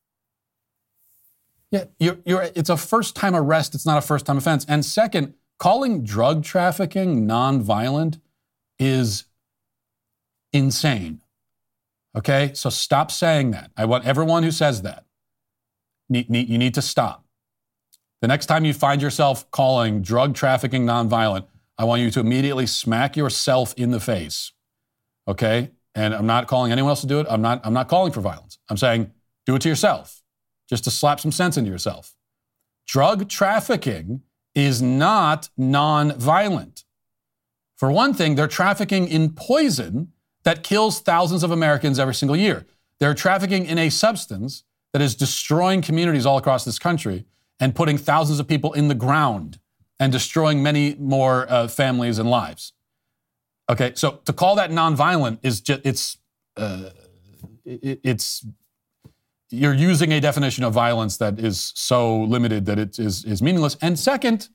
Yeah, you're, you're, it's a first-time arrest. It's not a first-time offense. And second, calling drug trafficking nonviolent is insane. Okay? So stop saying that. I want everyone who says that, need, need, you need to stop. The next time you find yourself calling drug trafficking nonviolent, I want you to immediately smack yourself in the face, okay? And I'm not calling anyone else to do it. I'm not, I'm not calling for violence. I'm saying do it to yourself, just to slap some sense into yourself. Drug trafficking is not non-violent. For one thing, they're trafficking in poison that kills thousands of Americans every single year. They're trafficking in a substance that is destroying communities all across this country and putting thousands of people in the ground and destroying many more uh, families and lives. Okay, so to call that nonviolent is just, it's, uh, it, it's, you're using a definition of violence that is so limited that it is, is meaningless. And second,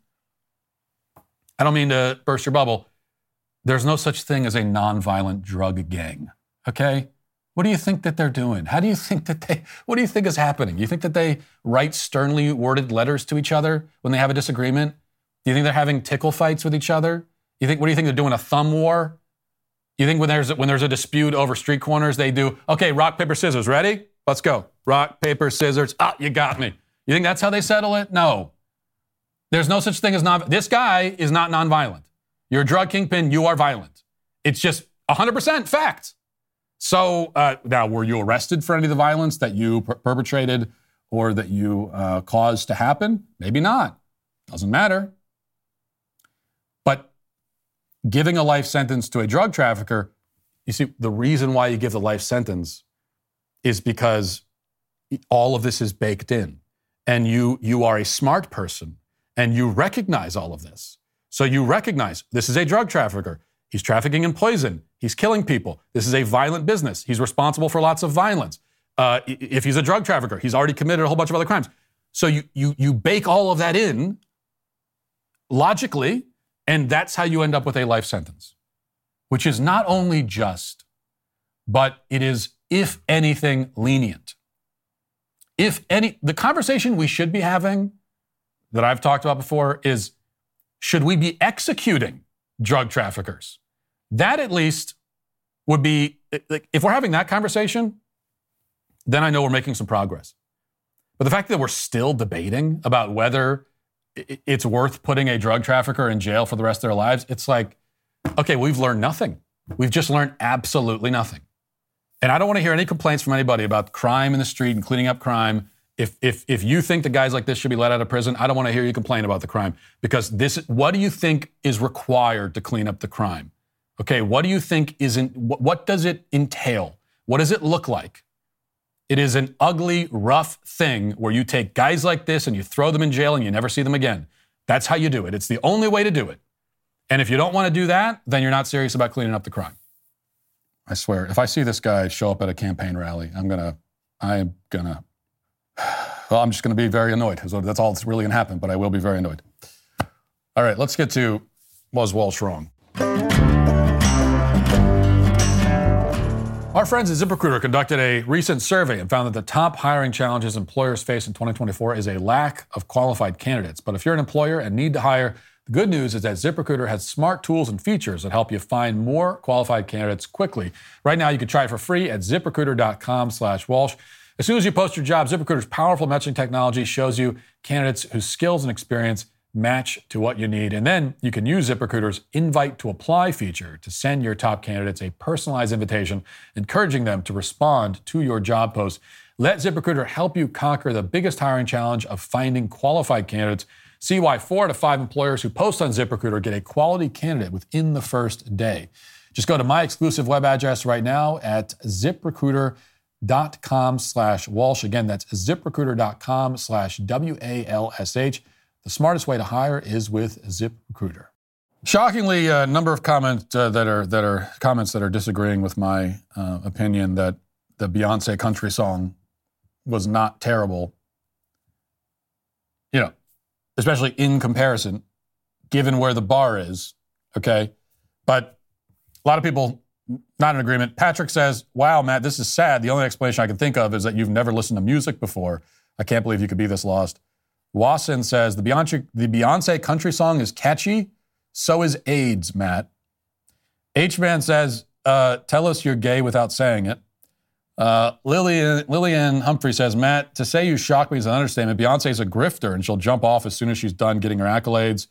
I don't mean to burst your bubble, there's no such thing as a nonviolent drug gang, okay? What do you think that they're doing? How do you think that they, what do you think is happening? You think that they write sternly worded letters to each other when they have a disagreement? Do you think they're having tickle fights with each other? You think, what do you think they're doing, a thumb war? You think when there's, when there's a dispute over street corners, they do, okay, rock, paper, scissors, ready? Let's go. Rock, paper, scissors. Ah, you got me. You think that's how they settle it? No. There's no such thing as non, this guy is not nonviolent. You're a drug kingpin, you are violent. It's just one hundred percent fact. So uh, now, were you arrested for any of the violence that you per- perpetrated or that you uh, caused to happen? Maybe not. Doesn't matter. But giving a life sentence to a drug trafficker, you see, the reason why you give the life sentence is because all of this is baked in. And you you are a smart person, and you recognize all of this. So you recognize this is a drug trafficker. He's trafficking in poison. He's killing people. This is a violent business. He's responsible for lots of violence. Uh, if he's a drug trafficker, he's already committed a whole bunch of other crimes. So you you you bake all of that in logically, and that's how you end up with a life sentence, which is not only just, but it is, if anything, lenient. If any, the conversation we should be having that I've talked about before is, should we be executing drug traffickers? That at least would be, if we're having that conversation, then I know we're making some progress. But the fact that we're still debating about whether it's worth putting a drug trafficker in jail for the rest of their lives, it's like, okay, we've learned nothing. We've just learned absolutely nothing. And I don't want to hear any complaints from anybody about crime in the street and cleaning up crime. If if if you think that guys like this should be let out of prison, I don't want to hear you complain about the crime, because this, what do you think is required to clean up the crime? Okay, what do you think isn't, what, what does it entail? What does it look like? It is an ugly, rough thing where you take guys like this and you throw them in jail and you never see them again. That's how you do it. It's the only way to do it. And if you don't want to do that, then you're not serious about cleaning up the crime. I swear, if I see this guy show up at a campaign rally, I'm going to, I am going to, well, I'm just going to be very annoyed. So that's all that's really going to happen, but I will be very annoyed. All right, let's get to, was Walsh wrong? Our friends at ZipRecruiter conducted a recent survey and found that the top hiring challenges employers face in twenty twenty-four is a lack of qualified candidates. But if you're an employer and need to hire, the good news is that ZipRecruiter has smart tools and features that help you find more qualified candidates quickly. Right now, you can try it for free at ZipRecruiter.com slash Walsh. As soon as you post your job, ZipRecruiter's powerful matching technology shows you candidates whose skills and experience match to what you need. And then you can use ZipRecruiter's invite to apply feature to send your top candidates a personalized invitation, encouraging them to respond to your job post. Let ZipRecruiter help you conquer the biggest hiring challenge of finding qualified candidates. See why four out of five employers who post on ZipRecruiter get a quality candidate within the first day. Just go to my exclusive web address right now at ZipRecruiter.com slash Walsh. Again, that's ZipRecruiter.com slash W A L S H. The smartest way to hire is with ZipRecruiter. Shockingly, a number of comments uh, that are that are comments that are disagreeing with my uh, opinion that the Beyonce country song was not terrible. You know, especially in comparison, given where the bar is. Okay, but a lot of people not in agreement. Patrick says, "Wow, Matt, this is sad. The only explanation I can think of is that you've never listened to music before. I can't believe you could be this lost." Wasson says, the Beyonce, the Beyonce country song is catchy. So is AIDS, Matt. H-Man says, uh, tell us you're gay without saying it. Uh, Lillian, Lillian Humphrey says, Matt, to say you shock me is an understatement. Beyonce's a grifter, and she'll jump off as soon as she's done getting her accolades.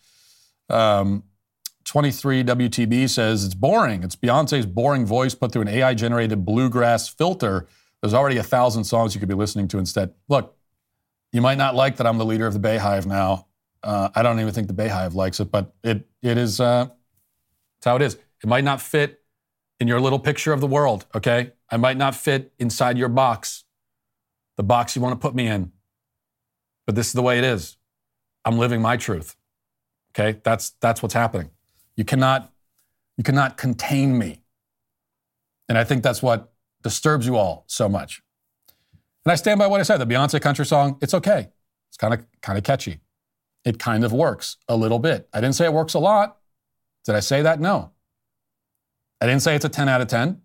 Um, twenty-three W T B says, it's boring. It's Beyonce's boring voice put through an A I-generated bluegrass filter. There's already a thousand songs you could be listening to instead. Look, you might not like that I'm the leader of the Bayhive now. Uh, I don't even think the Bayhive likes it, but it it is, uh, it's how it is. It might not fit in your little picture of the world, okay? I might not fit inside your box, the box you want to put me in. But this is the way it is. I'm living my truth, okay? That's that's what's happening. You cannot, you cannot contain me. And I think that's what disturbs you all so much. And I stand by what I said. The Beyonce country song, it's okay. It's kind of kind of catchy. It kind of works a little bit. I didn't say it works a lot. Did I say that? No. I didn't say it's a ten out of ten.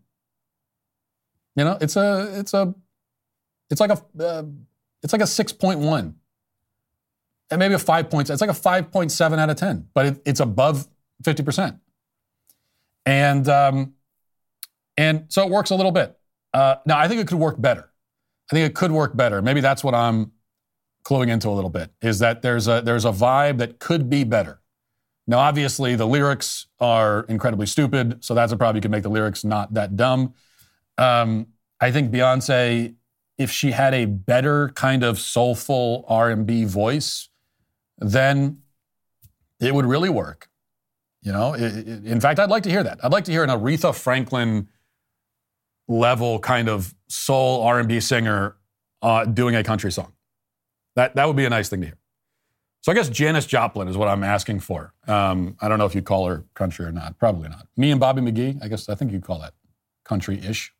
You know, it's a, it's a, it's like a, uh, it's like a six point one. And maybe a five point, it's like a five point seven out of ten, but it, it's above fifty percent. And, um, and so it works a little bit. Uh, now, I think it could work better. I think it could work better. Maybe that's what I'm cluing into a little bit, is that there's a, there's a vibe that could be better. Now, obviously, the lyrics are incredibly stupid, so that's a problem. You can make the lyrics not that dumb. Um, I think Beyonce, if she had a better kind of soulful R and B voice, then it would really work. You know, it, it, in fact, I'd like to hear that. I'd like to hear an Aretha Franklin level kind of soul R and B singer uh, doing a country song. That that would be a nice thing to hear. So I guess Janis Joplin is what I'm asking for. Um, I don't know if you'd call her country or not. Probably not. Me and Bobby McGee, I guess I think you'd call that country-ish.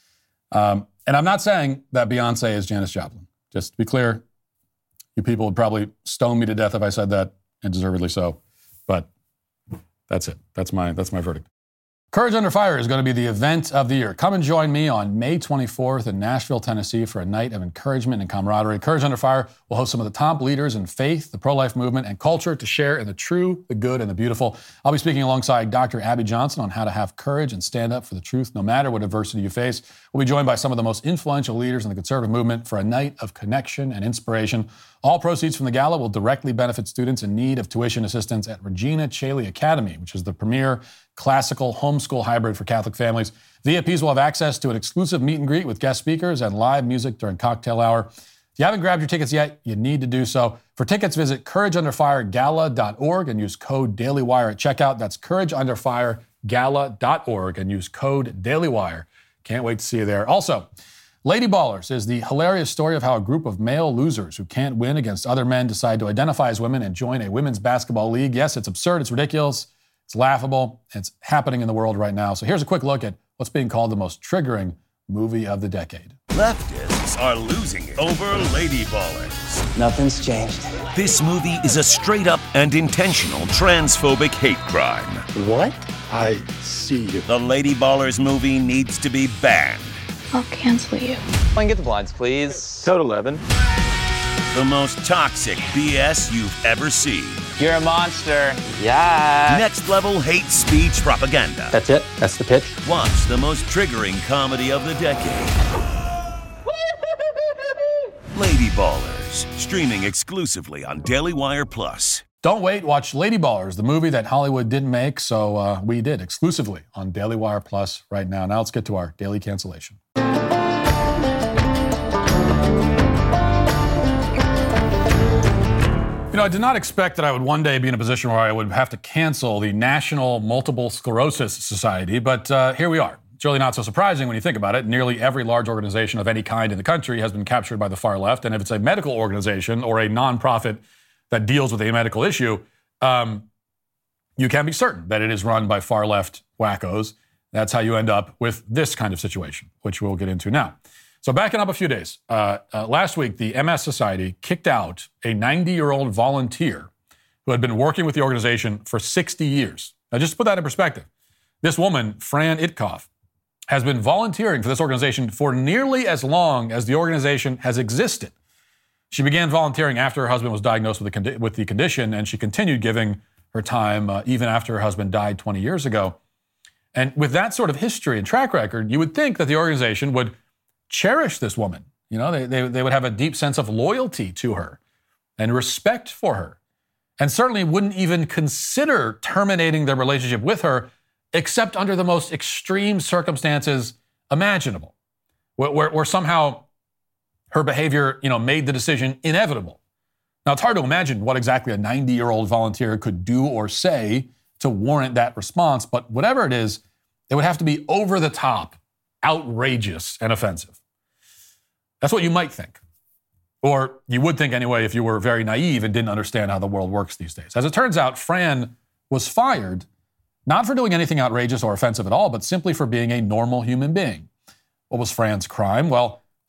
Um, and I'm not saying that Beyonce is Janis Joplin. Just to be clear, you people would probably stone me to death if I said that, and deservedly so. But that's it. That's my that's my verdict. Courage Under Fire is going to be the event of the year. Come and join me on May twenty-fourth in Nashville, Tennessee for a night of encouragement and camaraderie. Courage Under Fire will host some of the top leaders in faith, the pro-life movement, and culture to share in the true, the good, and the beautiful. I'll be speaking alongside Doctor Abby Johnson on how to have courage and stand up for the truth no matter what adversity you face. We'll be joined by some of the most influential leaders in the conservative movement for a night of connection and inspiration. All proceeds from the gala will directly benefit students in need of tuition assistance at Regina Chaley Academy, which is the premier classical homeschool hybrid for Catholic families. V I Ps will have access to an exclusive meet and greet with guest speakers and live music during cocktail hour. If you haven't grabbed your tickets yet, you need to do so. For tickets, visit courage under fire gala dot org and use code DailyWire at checkout. That's courage under fire gala dot org and use code DailyWire. Can't wait to see you there. Also, Lady Ballers is the hilarious story of how a group of male losers who can't win against other men decide to identify as women and join a women's basketball league. Yes, it's absurd, it's ridiculous, it's laughable, it's happening in the world right now. So here's a quick look at what's being called the most triggering movie of the decade. Leftists are losing it over Lady Ballers. Nothing's changed. This movie is a straight-up and intentional transphobic hate crime. What? I see you. The Lady Ballers movie needs to be banned. I'll cancel you. I can get the blinds, please. Code eleven. The most toxic B S you've ever seen. You're a monster. Yeah. Next level hate speech propaganda. That's it? That's the pitch? Watch the most triggering comedy of the decade. Lady Ballers, streaming exclusively on Daily Wire Plus. Don't wait, watch Lady Ballers, the movie that Hollywood didn't make, so uh, we did exclusively on Daily Wire Plus right now. Now let's get to our daily cancellation. You know, I did not expect that I would one day be in a position where I would have to cancel the National Multiple Sclerosis Society, but uh, here we are. It's really not so surprising when you think about it. Nearly every large organization of any kind in the country has been captured by the far left, and if it's a medical organization or a nonprofit that deals with a medical issue, um, you can be certain that it is run by far left wackos. That's how you end up with this kind of situation, which we'll get into now. So backing up a few days, uh, uh, last week, the M S Society kicked out a ninety-year-old volunteer who had been working with the organization for sixty years. Now, just to put that in perspective, this woman, Fran Itkoff, has been volunteering for this organization for nearly as long as the organization has existed. She began volunteering after her husband was diagnosed with the, condi- with the condition, and she continued giving her time uh, even after her husband died twenty years ago. And with that sort of history and track record, you would think that the organization would cherish this woman. You know, they, they, they would have a deep sense of loyalty to her and respect for her, and certainly wouldn't even consider terminating their relationship with her except under the most extreme circumstances imaginable, where, where, where somehow her behavior, you know, made the decision inevitable. Now, it's hard to imagine what exactly a ninety-year-old volunteer could do or say to warrant that response, but whatever it is, it would have to be over the top, outrageous, and offensive. That's what you might think. Or you would think anyway if you were very naive and didn't understand how the world works these days. As it turns out, Fran was fired not for doing anything outrageous or offensive at all, but simply for being a normal human being. What was Fran's crime? Well,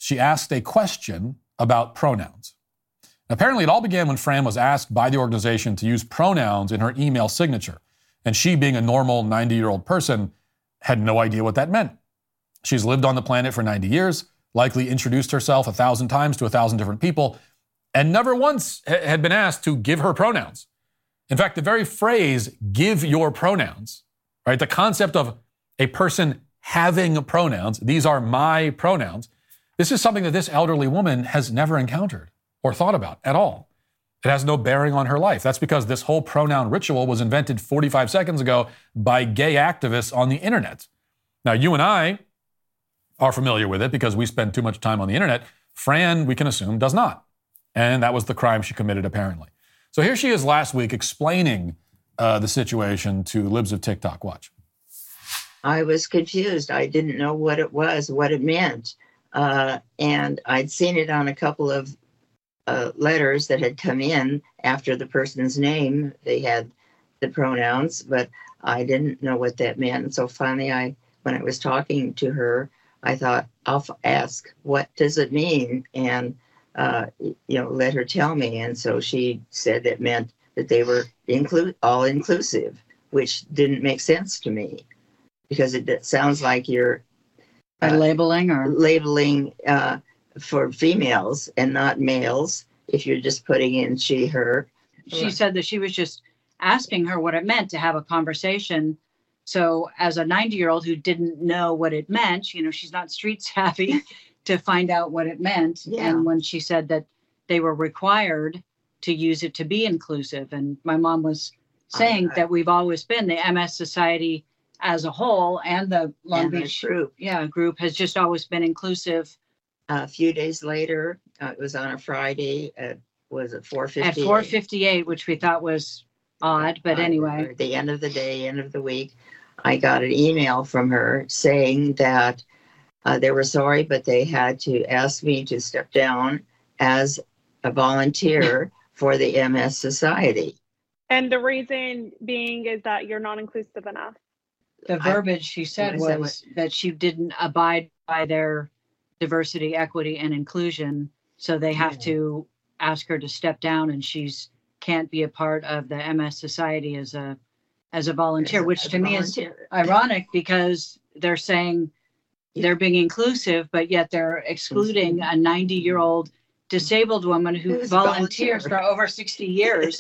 she asked a question about pronouns. Apparently, it all began when Fran was asked by the organization to use pronouns in her email signature. And she, being a normal ninety-year-old person, had no idea what that meant. She's lived on the planet for ninety years, likely introduced herself a thousand times to a thousand different people, and never once ha- had been asked to give her pronouns. In fact, the very phrase, give your pronouns, right? The concept of a person having pronouns, these are my pronouns, this is something that this elderly woman has never encountered or thought about at all. It has no bearing on her life. That's because this whole pronoun ritual was invented forty-five seconds ago by gay activists on the internet. Now, you and I are familiar with it because we spend too much time on the internet. Fran, we can assume, does not. And that was the crime she committed, apparently. So here she is last week explaining uh, the situation to Libs of TikTok. Watch. I was confused. I didn't know what it was, what it meant. Uh, and I'd seen it on a couple of uh, letters that had come in after the person's name. They had the pronouns, but I didn't know what that meant. And so finally, I, when I was talking to her, I thought, I'll f- ask, what does it mean? And, uh, you know, let her tell me. And so she said it meant that they were include all inclusive, which didn't make sense to me because it, it sounds like you're By uh, labeling or labeling uh, for females and not males if you're just putting in she, her. She said that she was just asking her what it meant to have a conversation. So as a ninety-year-old who didn't know what it meant, you know, she's not street savvy to find out what it meant. Yeah. And when she said that they were required to use it to be inclusive. And my mom was saying uh, that we've always been, the M S Society as a whole and the Long and Beach the group. Yeah, group has just always been inclusive. Uh, a few days later, uh, it was on a Friday at, was it four fifty-eight? At four fifty-eight, which we thought was odd, but anyway. At the end of the day, end of the week, I got an email from her saying that uh, they were sorry, but they had to ask me to step down as a volunteer for the M S Society. And the reason being is that you're not inclusive enough. The verbiage she said was that, that she didn't abide by their diversity, equity, and inclusion. So they have yeah. to ask her to step down, and she's can't be a part of the M S Society as a as a volunteer, as, which as to me volunteer. is ironic because they're saying yeah. they're being inclusive, but yet they're excluding a ninety-year-old disabled woman who Who's volunteers for over sixty years.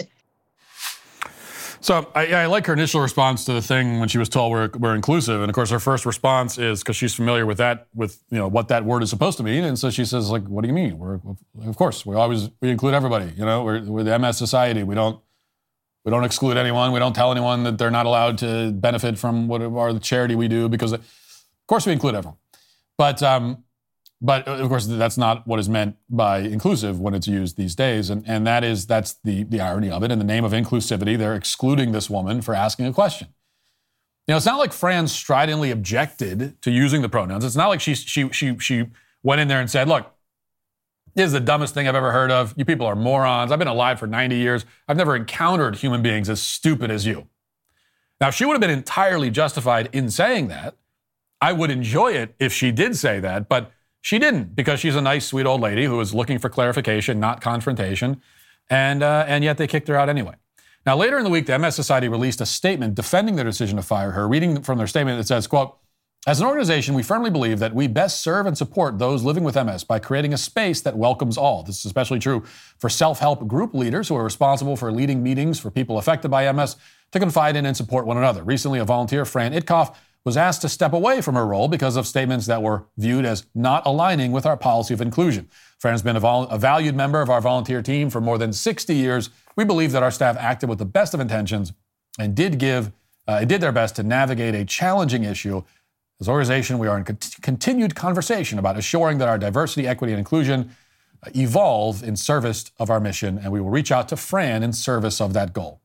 So I, I like her initial response to the thing when she was told we're, we're inclusive. And of course, her first response is because she's familiar with that, with you know what that word is supposed to mean. And so she says, like, what do you mean? We're, of course, we always, we include everybody. You know, we're, we're the M S Society. We don't, we don't exclude anyone. We don't tell anyone that they're not allowed to benefit from whatever the charity we do because, of course, we include everyone. But, um, but of course, that's not what is meant by inclusive when it's used these days. And, and that is, that's the, the irony of it. In the name of inclusivity, they're excluding this woman for asking a question. You know, it's not like Fran stridently objected to using the pronouns. It's not like she, she, she, she went in there and said, look, this is the dumbest thing I've ever heard of. You people are morons. I've been alive for ninety years. I've never encountered human beings as stupid as you. Now, she would have been entirely justified in saying that. I would enjoy it if she did say that, but she didn't, because she's a nice, sweet old lady who was looking for clarification, not confrontation, and uh, and yet they kicked her out anyway. Now, later in the week, the M S Society released a statement defending their decision to fire her. Reading from their statement, it says, quote, as an organization, we firmly believe that we best serve and support those living with M S by creating a space that welcomes all. This is especially true for self-help group leaders who are responsible for leading meetings for people affected by M S to confide in and support one another. Recently, a volunteer, Fran Itkoff, was asked to step away from her role because of statements that were viewed as not aligning with our policy of inclusion. Fran has been a, vol- a valued member of our volunteer team for more than sixty years. We believe that our staff acted with the best of intentions and did give, uh, did their best to navigate a challenging issue. As an organization, we are in con- continued conversation about assuring that our diversity, equity, and inclusion uh, evolve in service of our mission, and we will reach out to Fran in service of that goal.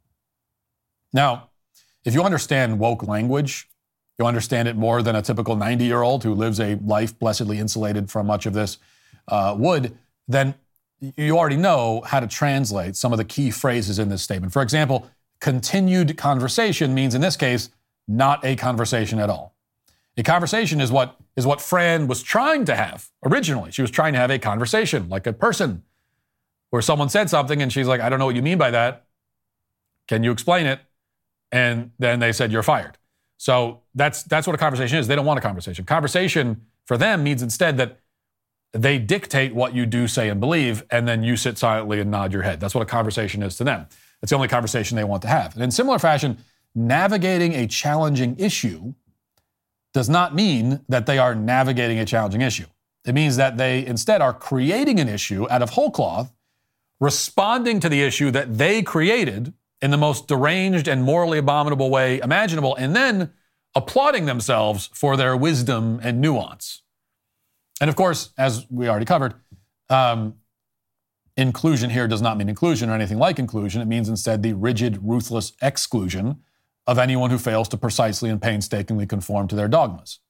Now, if you understand woke language, you understand it more than a typical ninety-year-old who lives a life blessedly insulated from much of this uh, would, then you already know how to translate some of the key phrases in this statement. For example, continued conversation means, in this case, not a conversation at all. A conversation is what is what Fran was trying to have originally. She was trying to have a conversation, like a person, where someone said something and she's like, I don't know what you mean by that. Can you explain it? And then they said, you're fired. So that's that's what a conversation is. They don't want a conversation. Conversation for them means instead that they dictate what you do, say, and believe, and then you sit silently and nod your head. That's what a conversation is to them. It's the only conversation they want to have. And in similar fashion, navigating a challenging issue does not mean that they are navigating a challenging issue. It means that they instead are creating an issue out of whole cloth, responding to the issue that they created in the most deranged and morally abominable way imaginable, and then applauding themselves for their wisdom and nuance. And of course, as we already covered, um, inclusion here does not mean inclusion or anything like inclusion. It means instead the rigid, ruthless exclusion of anyone who fails to precisely and painstakingly conform to their dogmas.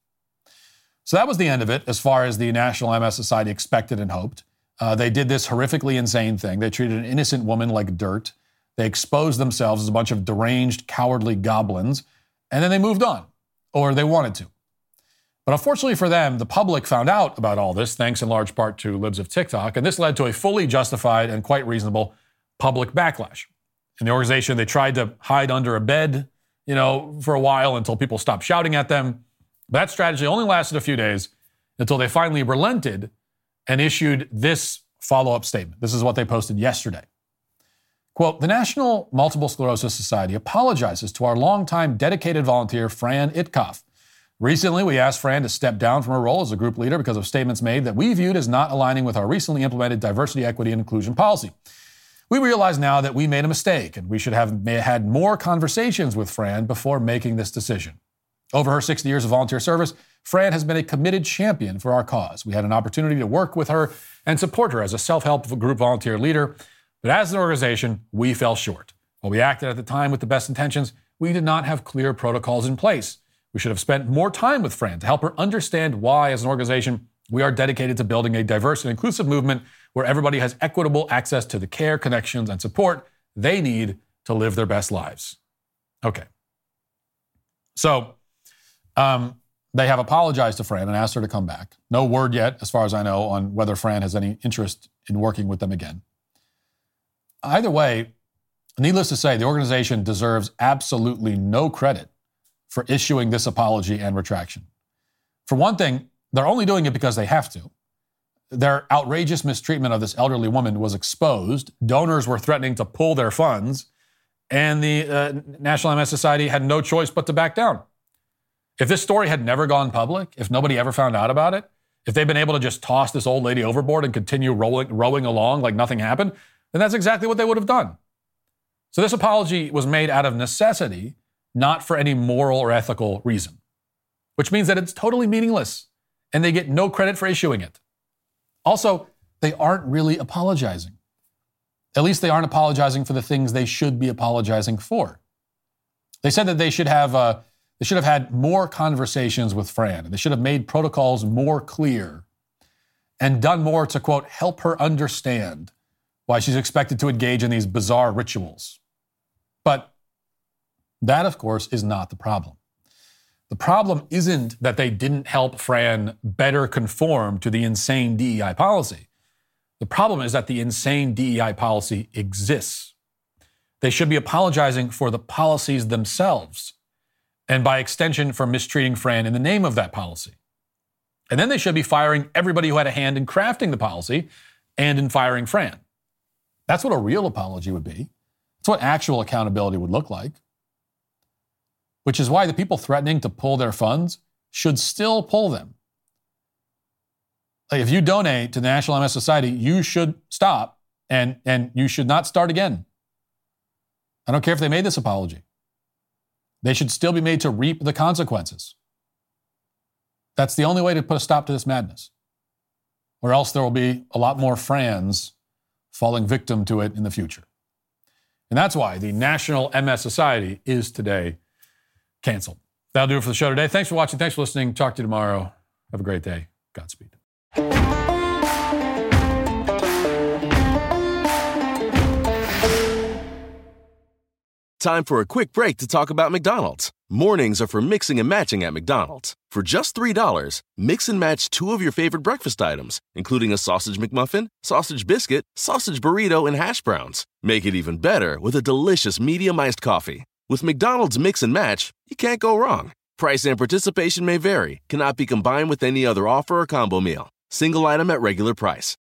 So that was the end of it as far as the National M S Society expected and hoped. Uh, they did this horrifically insane thing. They treated an innocent woman like dirt. They exposed themselves as a bunch of deranged, cowardly goblins, and then they moved on, or they wanted to. But unfortunately for them, the public found out about all this, thanks in large part to libs of TikTok, and this led to a fully justified and quite reasonable public backlash. In the organization, they tried to hide under a bed, you know, for a while until people stopped shouting at them. But that strategy only lasted a few days until they finally relented and issued this follow-up statement. This is what they posted yesterday. Quote, the National Multiple Sclerosis Society apologizes to our longtime dedicated volunteer, Fran Itkoff. Recently, we asked Fran to step down from her role as a group leader because of statements made that we viewed as not aligning with our recently implemented diversity, equity, and inclusion policy. We realize now that we made a mistake and we should have had more conversations with Fran before making this decision. Over her sixty years of volunteer service, Fran has been a committed champion for our cause. We had an opportunity to work with her and support her as a self-help group volunteer leader. But as an organization, we fell short. While we acted at the time with the best intentions, we did not have clear protocols in place. We should have spent more time with Fran to help her understand why, as an organization, we are dedicated to building a diverse and inclusive movement where everybody has equitable access to the care, connections, and support they need to live their best lives. Okay. So, um, they have apologized to Fran and asked her to come back. No word yet, as far as I know, on whether Fran has any interest in working with them again. Either way, needless to say, the organization deserves absolutely no credit for issuing this apology and retraction. For one thing, they're only doing it because they have to. Their outrageous mistreatment of this elderly woman was exposed. Donors were threatening to pull their funds, and the uh, National M S Society had no choice but to back down. If this story had never gone public, if nobody ever found out about it, if they'd been able to just toss this old lady overboard and continue rolling, rowing along like nothing happened, then that's exactly what they would have done. So this apology was made out of necessity, not for any moral or ethical reason, which means that it's totally meaningless and they get no credit for issuing it. Also, they aren't really apologizing. At least they aren't apologizing for the things they should be apologizing for. They said that they should have uh, they should have had more conversations with Fran, and they should have made protocols more clear and done more to, quote, help her understand why she's expected to engage in these bizarre rituals. But that, of course, is not the problem. The problem isn't that they didn't help Fran better conform to the insane D E I policy. The problem is that the insane D E I policy exists. They should be apologizing for the policies themselves, and by extension for mistreating Fran in the name of that policy. And then they should be firing everybody who had a hand in crafting the policy and in firing Fran. That's what a real apology would be. That's what actual accountability would look like. Which is why the people threatening to pull their funds should still pull them. Like if you donate to the National M S Society, you should stop and, and you should not start again. I don't care if they made this apology. They should still be made to reap the consequences. That's the only way to put a stop to this madness. Or else there will be a lot more Frans falling victim to it in the future. And that's why the National M S Society is today canceled. That'll do it for the show today. Thanks for watching. Thanks for listening. Talk to you tomorrow. Have a great day. Godspeed. Time for a quick break to talk about McDonald's. Mornings are for mixing and matching at McDonald's. For just three dollars, mix and match two of your favorite breakfast items, including a sausage McMuffin, sausage biscuit, sausage burrito, and hash browns. Make it even better with a delicious medium iced coffee. With McDonald's Mix and Match, you can't go wrong. Price and participation may vary, cannot be combined with any other offer or combo meal. Single item at regular price.